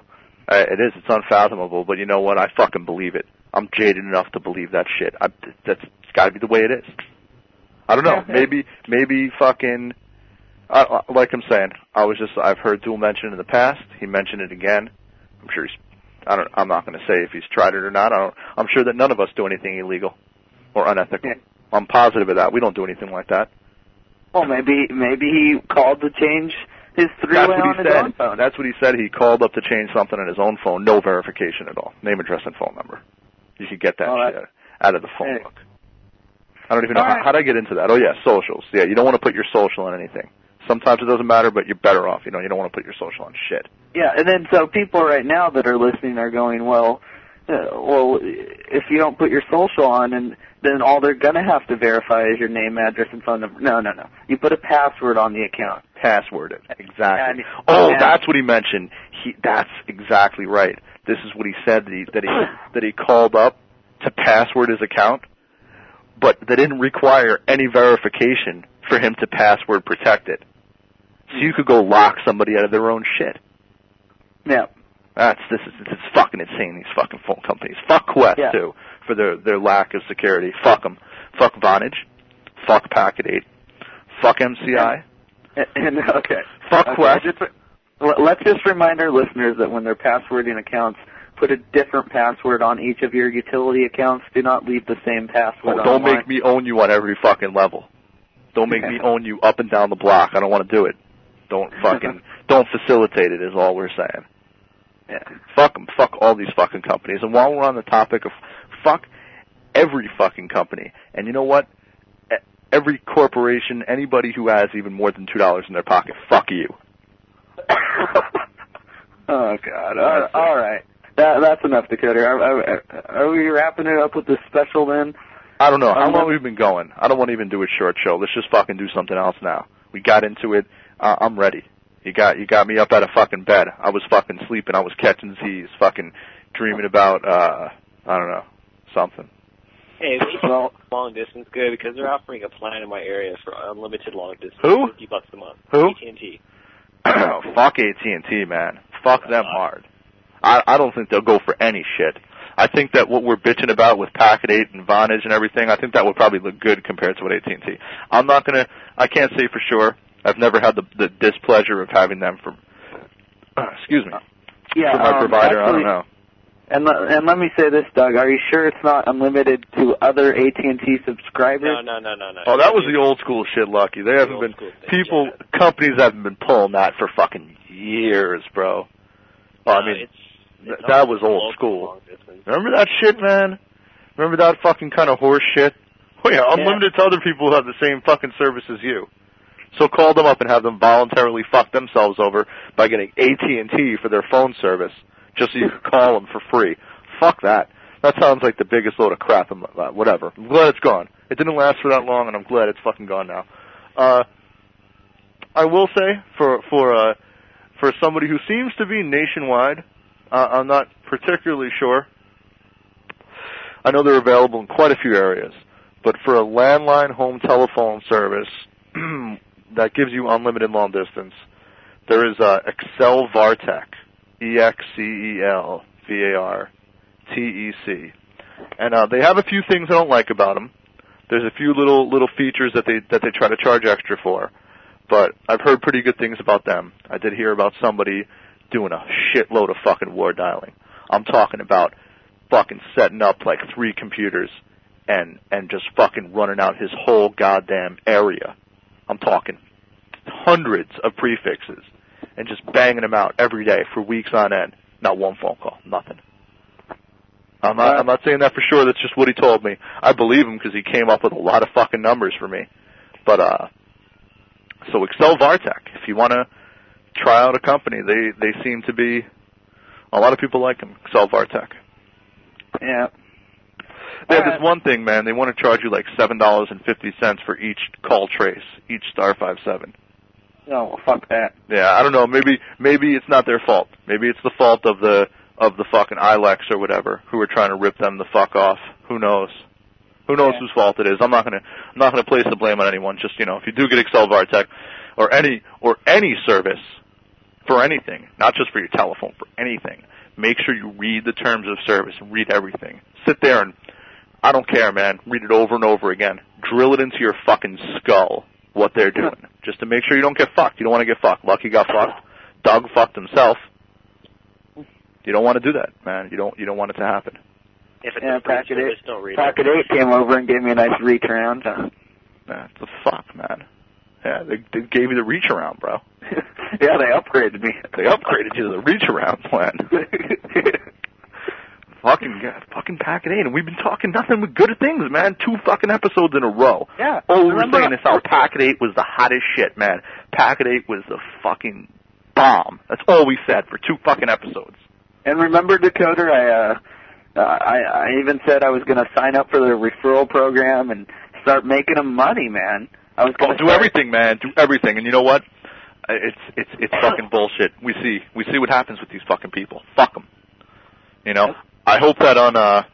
Uh, it is. It's unfathomable, but you know what? I fucking believe it. I'm jaded enough to believe that shit. I, that's got to be the way it is. I don't know. Yeah, yeah. Maybe, maybe fucking. Uh, like I'm saying, I was just. I've heard Duel mention it in the past. He mentioned it again. I'm sure he's. I don't. I'm not going to say if he's tried it or not. I don't. I'm sure that none of us do anything illegal or unethical. Yeah. I'm positive of that. We don't do anything like that. Well, maybe maybe he called to change his three-way That's what on he his said. own phone. That's what he said. He called up to change something on his own phone. No verification at all. Name, address, and phone number. You should get that Oh, shit out of the phone hey. book. I don't even know. All How, right. how did I get into that? Oh, yeah, socials. Yeah, you don't want to put your social on anything. Sometimes it doesn't matter, but you're better off. You know, you don't want to put your social on shit. Yeah, and then so people right now that are listening are going, well, uh, well, if you don't put your social on, and then all they're going to have to verify is your name, address, and phone number. No, no, no. You put a password on the account. Password it. Exactly. And, oh, and, that's what he mentioned. He. That's exactly right. This is what he said, that he, that he, that he called up to password his account, but they didn't require any verification for him to password protect it. So you could go lock somebody out of their own shit. Yeah. That's this is it's fucking insane. These fucking phone companies. Fuck Quest Yeah. too for their their lack of security. Fuck them. Fuck Vonage. Fuck Packet eight. Fuck M C I. And, and okay. Fuck okay, Quest. Just, let's just remind our listeners that when they're passwording accounts, put a different password on each of your utility accounts. Do not leave the same password. Oh, don't online. make me own you on every fucking level. Don't make me own you up and down the block. I don't want to do it. Don't fucking don't facilitate it. Is all we're saying. Yeah. Fuck them. Fuck all these fucking companies. And while we're on the topic of fuck every fucking company, and you know what? Every corporation, anybody who has even more than two dollars in their pocket, fuck you. Oh God! All, all right, that, that's enough, Dakota. Are, are, are we wrapping it up with this special then? I don't know how Um, long we've been going. I don't want to even do a short show. Let's just fucking do something else now. We got into it. Uh, I'm ready. You got you got me up out of fucking bed. I was fucking sleeping. I was catching Z's, fucking dreaming about uh I don't know something. Hey, they well, long distance good because they're offering a plan in my area for unlimited long distance. Who? Fifty bucks a month. Who? A T and T. Fuck A T and T, man. Fuck them hard. I I don't think they'll go for any shit. I think that what we're bitching about with Packet eight and Vonage and everything, I think that would probably look good compared to what A T and T. I'm not gonna. I can't say for sure. I've never had the the displeasure of having them for. Uh, excuse me. Yeah, for my um, provider, actually, I don't know. And le- and let me say this, Doug. Are you sure it's not unlimited to other A T and T subscribers? No, no, no, no, no. Oh, that was the old school shit, Lucky. They haven't old been school thing, people, yeah. companies haven't been pulling that for fucking years, bro. Oh, I Uh, mean, it's, th- it's that was local old school. long distance. Remember that shit, man? Remember that fucking kind of horse shit? Oh yeah, unlimited to other people who have the same fucking service as you. So call them up and have them voluntarily fuck themselves over by getting A T and T for their phone service, just so you can call them for free. Fuck that. That sounds like the biggest load of crap. I'm, uh, whatever. I'm glad it's gone. It didn't last for that long, and I'm glad it's fucking gone now. Uh, I will say, for for uh, for somebody who seems to be nationwide, uh, I'm not particularly sure. I know they're available in quite a few areas, but for a landline home telephone service that gives you unlimited long distance, there is uh, Excel Vartec, E X C E L V A R T E C, and uh, they have a few things I don't like about them. There's a few little little features that they that they try to charge extra for, but I've heard pretty good things about them. I did hear about somebody doing a shitload of fucking war dialing. I'm talking about fucking setting up like three computers and and just fucking running out his whole goddamn area. I'm talking hundreds of prefixes and just banging them out every day for weeks on end. Not one phone call, nothing. I'm not, I'm not saying that for sure. That's just what he told me. I believe him because he came up with a lot of fucking numbers for me. But, uh, so Excel Vartec, if you want to try out a company, they, they seem to be, a lot of people like them, Excel Vartec. Yeah. They have All this right. one thing, man. They want to charge you like seven dollars and fifty cents for each call trace, each star five seven. No, well, fuck that. Yeah, I don't know. Maybe maybe it's not their fault. Maybe it's the fault of the of the fucking I L E X or whatever who are trying to rip them the fuck off. Who knows? Who knows Yeah. whose fault it is? I'm not gonna I'm not gonna place the blame on anyone. Just, you know, if you do get Excel Vartec or any or any service for anything, not just for your telephone, for anything, make sure you read the terms of service and read everything. Sit there and, I don't care, man, read it over and over again. Drill it into your fucking skull what they're doing, just to make sure you don't get fucked. You don't want to get fucked. Lucky got fucked. Doug fucked himself. You don't want to do that, man. You don't you don't want it to happen. If it's yeah, a free Packet service, eight, don't read Packet it. eight came over and gave me a nice reach around. Uh, Man, the fuck, man. Yeah, they, they gave you the reach around, bro. yeah, they upgraded me. They upgraded you to the reach around plan. fucking, fucking Packet eight, and we've been talking nothing but good things, man. Two fucking episodes in a row. Yeah. All we were Remember- saying is how Packet eight was the hottest shit, man. Packet eight was the fucking bomb. That's all we said for two fucking episodes. And remember, Decoder, I, uh, uh, I, I even said I was going to sign up for the referral program and start making them money, man. I was Oh, going to do everything, man. Do everything. And you know what? It's it's it's fucking bullshit. We see we see what happens with these fucking people. Fuck them. You know. I hope that on uh,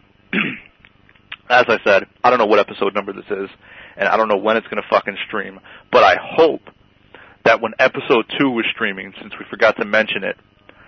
as I said, I don't know what episode number this is, and I don't know when it's gonna fucking stream. But I hope that when episode two was streaming, since we forgot to mention it,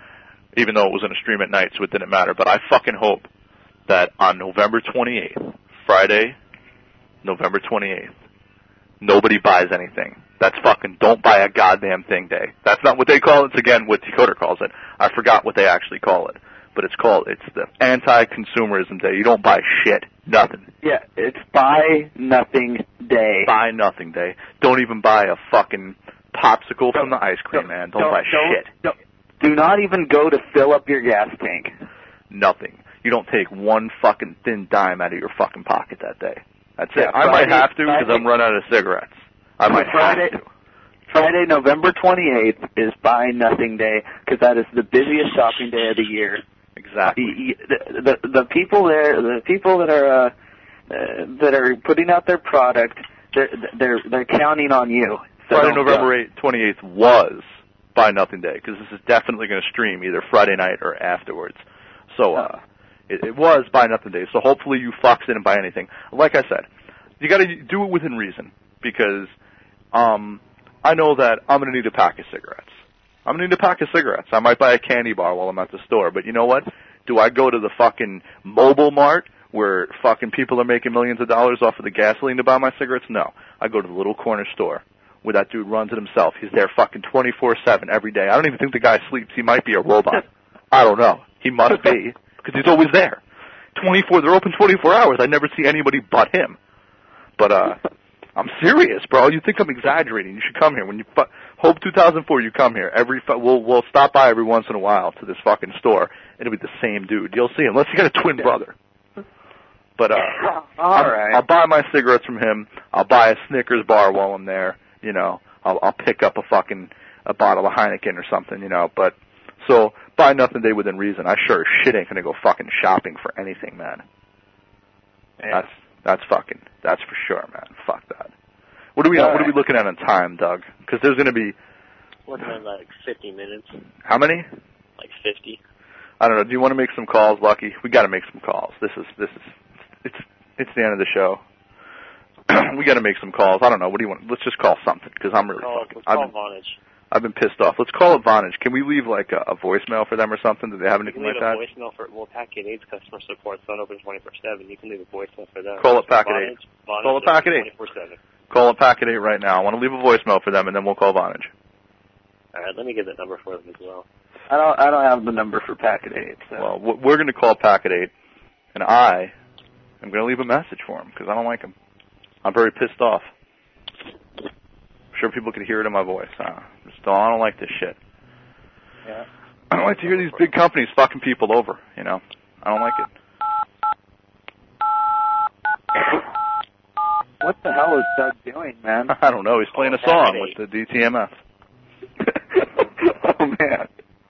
even though it was gonna stream at night, so it didn't matter. But I fucking hope that on November twenty-eighth, Friday, November twenty-eighth. Nobody buys anything. That's fucking don't buy a goddamn thing day. That's not what they call it. It's again what Decoder calls it. I forgot what they actually call it. But it's called, it's the anti-consumerism day. You don't buy shit. Nothing. Yeah, it's buy nothing day. Buy nothing day. Don't even buy a fucking popsicle from the ice cream, man. Don't, buy don't, shit. Don't, do not even go to fill up your gas tank. Nothing. You don't take one fucking thin dime out of your fucking pocket that day. That's Yeah, it. I Friday- might have to because Friday- I'm running out of cigarettes. I might Friday, have to. Friday, November twenty-eighth is Buy Nothing Day because that is the busiest shopping day of the year. Exactly. The, the, the people there, the people that are uh, uh, that are putting out their product, they're they're they're counting on you. So Friday, don't November go. eighth, twenty-eighth was Buy Nothing Day because this is definitely going to stream either Friday night or afterwards. So uh, it, it was Buy Nothing Day. So hopefully you fucks didn't buy anything. Like I said, you got to do it within reason because um, I know that I'm going to need a pack of cigarettes. I'm going to need a pack of cigarettes. I might buy a candy bar while I'm at the store. But you know what? Do I go to the fucking Mobile Mart where fucking people are making millions of dollars off of the gasoline to buy my cigarettes? No. I go to the little corner store where that dude runs it himself. He's there fucking twenty-four seven every day. I don't even think the guy sleeps. He might be a robot. I don't know. He must be because he's always there. twenty-four, they're open twenty-four hours. I never see anybody but him. But, uh, I'm serious, bro. You think I'm exaggerating. You should come here. When you fu- Hope two thousand four, you come here. Every fu- we'll we'll stop by every once in a while to this fucking store. It'll be the same dude. You'll see him, unless you got a twin brother. But uh, all I'll, right. I'll buy my cigarettes from him. I'll buy a Snickers bar while I'm there. You know, I'll I'll pick up a fucking a bottle of Heineken or something. You know, but so buy nothing day within reason. I sure as shit ain't gonna go fucking shopping for anything, man. Yeah. That's that's fucking that's for sure, man. Fuck that. What are we All what are we right. looking at on time, Doug? Because there's gonna be Looking at like fifty minutes, how many? like fifty. I don't know. Do you want to make some calls, Lucky? We got to make some calls. This is this is it's it's the end of the show. We got to make some calls. I don't know. What do you want? Let's just call something because I'm really Call, fucking. let's I've call been, Vonage. I've been pissed off. Let's call it Vonage. Can we leave like a, a voicemail for them or something? Do they have You anything can like leave that? a voicemail for, well, Packet eight's customer support. It's not open twenty-four seven. You can leave a voicemail for them. Call it So Packet Vonage, eight. Vonage Call it is Packet eight. twenty-four seven. Call it Packet eight right now. I want to leave a voicemail for them, and then we'll call Vonage. All right, let me get that number for them as well. I don't I don't have the number for Packet eight. So. Well, w- we're going to call Packet eight, and I am going to leave a message for him because I don't like him. I'm very pissed off. I'm sure people can hear it in my voice. Uh, just, I don't like this shit. Yeah. I don't like to hear these big companies fucking people over, you know. I don't like it. What the hell is Doug doing, man? I don't know. He's playing a song with the D T M F. Oh, man.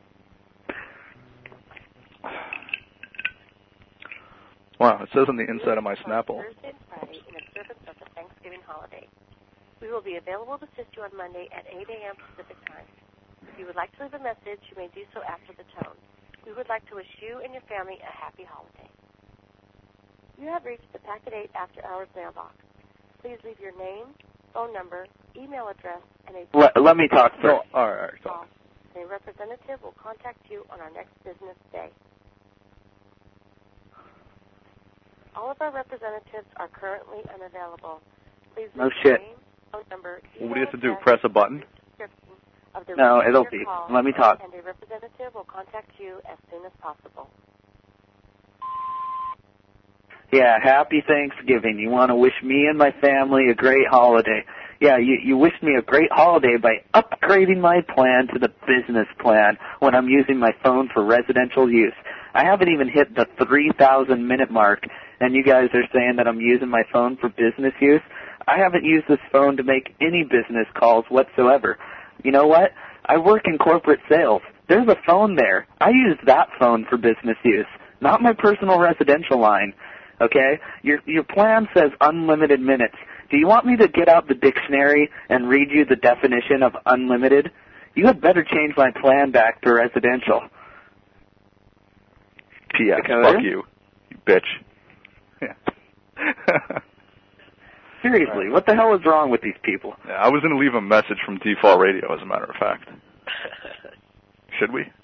Wow, it says on the inside of my Snapple. Thursday and Friday in observance of the Thanksgiving holiday. We will be available to assist you on Monday at eight a.m. Pacific Time. If you would like to leave a message, you may do so after the tone. We would like to wish you and your family a happy holiday. You have reached the Packet eight After Hours mailbox. Please leave your name, phone number, email address, and a Let, let me talk No, first. all right. call. A representative will contact you on our next business day. of our representatives are currently unavailable. Please No leave shit. your name, phone number, Well, what do you have to do? email Press a address, button? description of the No, reason it'll for your be. call, Let me talk. and a representative will contact you as soon as possible. Yeah, happy Thanksgiving. You want to wish me and my family a great holiday. Yeah, you, you wished me a great holiday by upgrading my plan to the business plan when I'm using my phone for residential use. I haven't even hit the three thousand minute mark, and you guys are saying that I'm using my phone for business use. I haven't used this phone to make any business calls whatsoever. You know what? I work in corporate sales. There's a phone there. I use that phone for business use, not my personal residential line. Okay? Your your plan says unlimited minutes. Do you want me to get out the dictionary and read you the definition of unlimited? You had better change my plan back to residential. P S. Dakota? Fuck you, you bitch. Yeah. Seriously, what the hell is wrong with these people? Yeah, I was going to leave a message from Default Radio, as a matter of fact. Should we?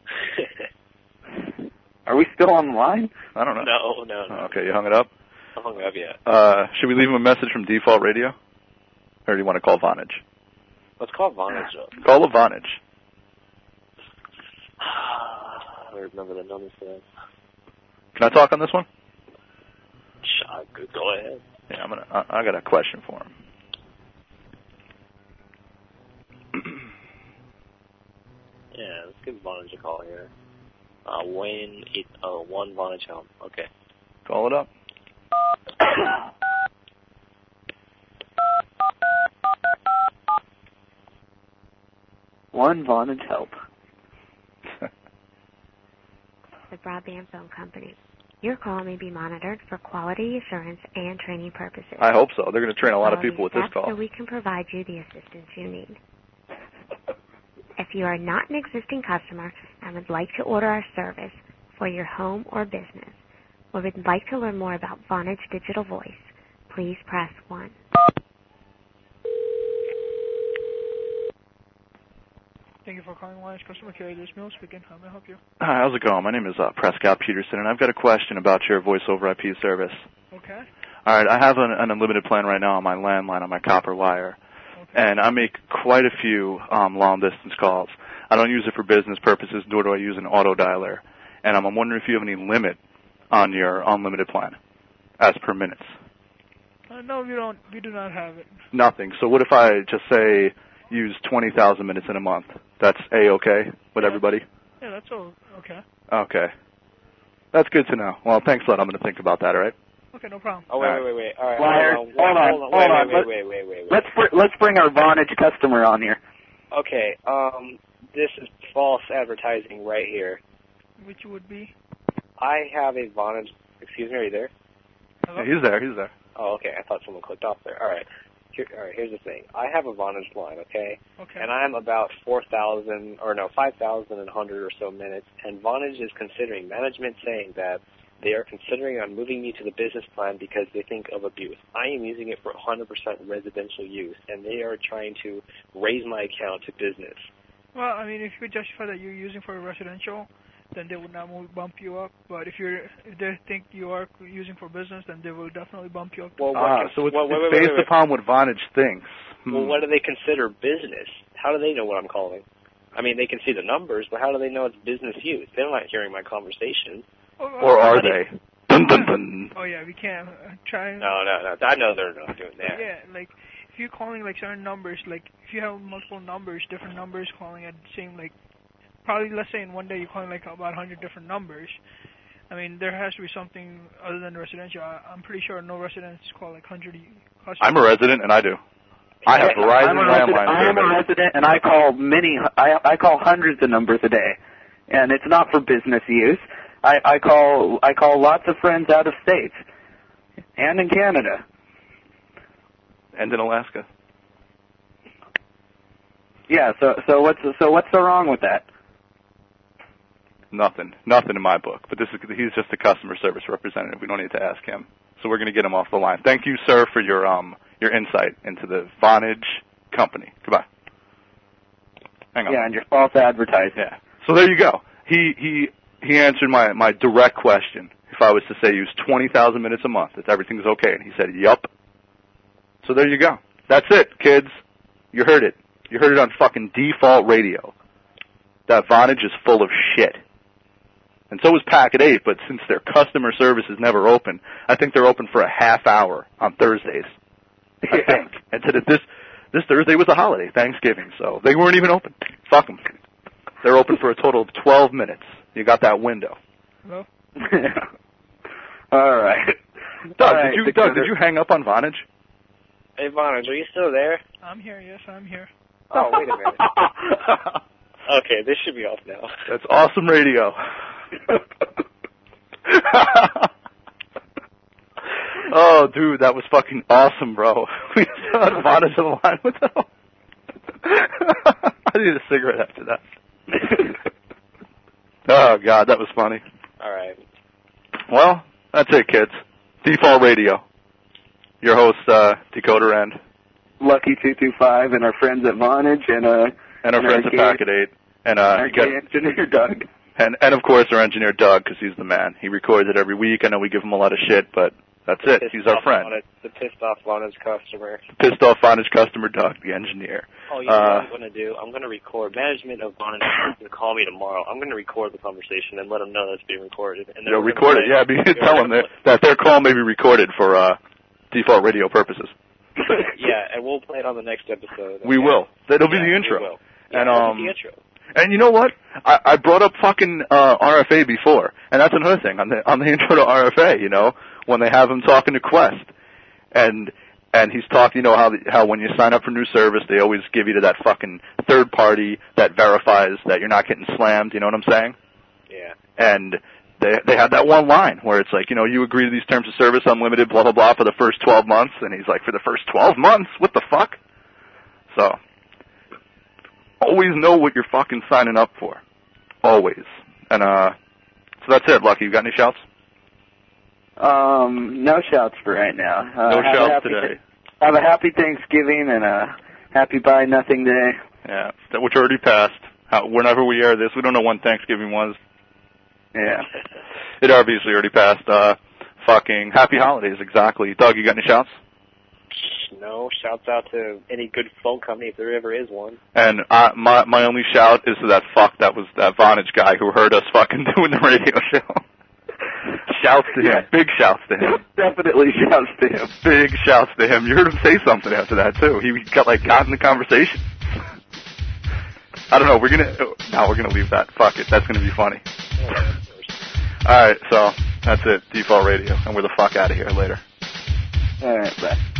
Are we still on the line? I don't know. No, no, no. Oh, okay, you hung it up? I hung up yet. Uh, should we leave him a message from Default Radio? Or do you want to call Vonage? Let's call Vonage up. Call a Vonage. I remember the numbers for that. Can I talk on this one? Shot, good. Go ahead. Yeah, I'm gonna. I, I got a question for him. Yeah, let's give Vonage a call here. Uh, Wayne, eight, oh, one Vonage home. Okay. Call it up. One Vonage help. The Broadband Phone Company. Your call may be monitored for quality assurance and training purposes. I hope so. They're going to train a lot of Follow people with these this steps call. So we can provide you the assistance you need. If you are not an existing customer and would like to order our service for your home or business, or would like to learn more about Vonage Digital Voice, please press one. Thank you for calling Vonage Customer Care. This is Mill speaking. How may I help you? Hi, how's it going? My name is uh, Prescott Peterson, and I've got a question about your voice over I P service. Okay. All right, I have an, an unlimited plan right now on my landline, on my copper wire, okay. And I make quite a few um, long-distance calls. I don't use it for business purposes, nor do I use an auto dialer. And I'm, I'm wondering if you have any limit on your unlimited plan as per minutes. Uh, no, we don't. We do not have it. Nothing. So what if I just say use twenty thousand minutes in a month? That's A-okay with yeah. everybody? Yeah, that's all okay. Okay. That's good to know. Well, thanks a lot. I'm going to think about that, all right? Okay, no problem. Oh, wait, wait, wait, wait. All right, Liar. hold on. Hold on, Hold on. hold on. Wait, wait, wait, wait, wait, wait. Let's br- let's bring our Vonage customer on here. Okay, um, this is false advertising right here. Which would be? I have a Vonage. Excuse me, are you there? Hello? Yeah, he's there. He's there. Oh, okay. I thought someone clicked off there. All right. Here, all right. Here's the thing. I have a Vonage line, okay? Okay. And I'm about four thousand, or no, five thousand and hundred or so minutes. And Vonage is considering, management saying that they are considering on moving me to the business plan because they think of abuse. I am using it for one hundred percent residential use, and they are trying to raise my account to business. Well, I mean, if you justify that you're using for residential, then they would not move, bump you up. But if you're, if they think you are using for business, then they will definitely bump you up. Well, Ah, what, so it's, well, it's wait, wait, based wait, wait. upon what Vonage thinks. Well, Hmm. what do they consider business? How do they know what I'm calling? I mean, they can see the numbers, but how do they know it's business use? They're not hearing my conversation. Oh, Or are Somebody- they? Dun, dun, dun. Oh yeah, we can't uh, try. No, no, no. I know they're not doing that. Yeah, like if you're calling like certain numbers, like if you have multiple numbers, different numbers calling at the same, like probably let's say in one day you're calling like about one hundred different numbers. I mean, there has to be something other than residential. I, I'm pretty sure no residents call like one hundred customers. I'm a resident, and I do. I have Verizon I'm a resident, landline. I am a resident, and I call many. I I call hundreds of numbers a day, and it's not for business use. I, I call I call lots of friends out of state, and in Canada, And in Alaska. Yeah. So so what's so what's so wrong with that? Nothing. Nothing in my book. But this is he's just a customer service representative. We don't need to ask him. So we're going to get him off the line. Thank you, sir, for your um your insight into the Vonage company. Goodbye. Hang on. Yeah, and your false advertising. Yeah. So there you go. He he he answered my my direct question. if I was to say use twenty thousand minutes a month, if everything's okay. And he said, yup. So there you go. That's it, kids. You heard it. You heard it on fucking default radio. That Vonage is full of shit. And so is Packet eight, but since their customer service is never open, I think they're open for a half hour on Thursdays. I Yeah. think. And to this this Thursday was a holiday, Thanksgiving, so they weren't even open. Fuck them. They're open for a total of twelve minutes. You got that window. Hello? All right. Doug, All right, did you Dakota. Doug, did you hang up on Vonage? Hey, Vonage, are you still there? I'm here, yes, I'm here. Oh, wait a minute. Okay, this should be off now. That's awesome radio. Oh, dude, that was fucking awesome, bro. We saw Vonage on the line. What the hell? I need a cigarette after that. Oh, God, that was funny. All right. Well, that's it, kids. Default Radio. Your host, uh, Decoder and... Lucky two two five and our friends at Vonage and uh And our and friends at gay- Packet eight. And, uh, our you got- gay engineer Doug. and, and, of course, our engineer, Doug, because he's the man. He records it every week. I know we give him a lot of shit, but that's it. Pissed He's our off friend. Vonage- the pissed off Vonage customer. Pissed off Vonage customer, Doug, the engineer. Oh, you know Uh, what I'm going to do? I'm going to record. Management of Vonage is going to call me tomorrow. I'm going to record the conversation and let them know that it's being recorded. And then You'll we're record gonna it, yeah. Be, play- tell them that, that their call may be recorded for uh, default radio purposes. Yeah, and we'll play it on the next episode. We okay? will. That'll be Yeah, the we intro. will. Yeah, And, that'll um, be the intro. And you know what? I, I brought up fucking uh, R F A before, and that's another thing on the on the intro to R F A. You know, when they have him talking to Quest, and and he's talking, you know, how the, how when you sign up for new service, they always give you to that fucking third party that verifies that you're not getting slammed. You know what I'm saying? Yeah. And they they had that one line where it's like, you know, you agree to these terms of service, unlimited, blah blah blah, for the first twelve months, and he's like, for the first twelve months, what the fuck? So. Always know what you're fucking signing up for. Always. And, uh, so that's it, Lucky. You got any shouts? Um, no shouts for right now. Uh, No have a shouts happy today. th- have a happy Thanksgiving and a happy Buy Nothing Day. Yeah, that which already passed. How, whenever we air this, we don't know when Thanksgiving was. Yeah. It obviously already passed. Uh, fucking happy holidays, exactly. Doug, you got any shouts? No, shouts out to any good phone company if there ever is one. And uh, my my only shout is to that fuck that was that Vonage guy who heard us fucking doing the radio show. Shouts to him. Yeah. Big shouts to him. Definitely shouts to him. Big shouts to him. You heard him say something after that too. He got like got in the conversation. I don't know. We're gonna no, we're gonna leave that. Fuck it. That's gonna be funny. All right, so that's it. Default Radio, and we're the fuck out of here later. All right, bye.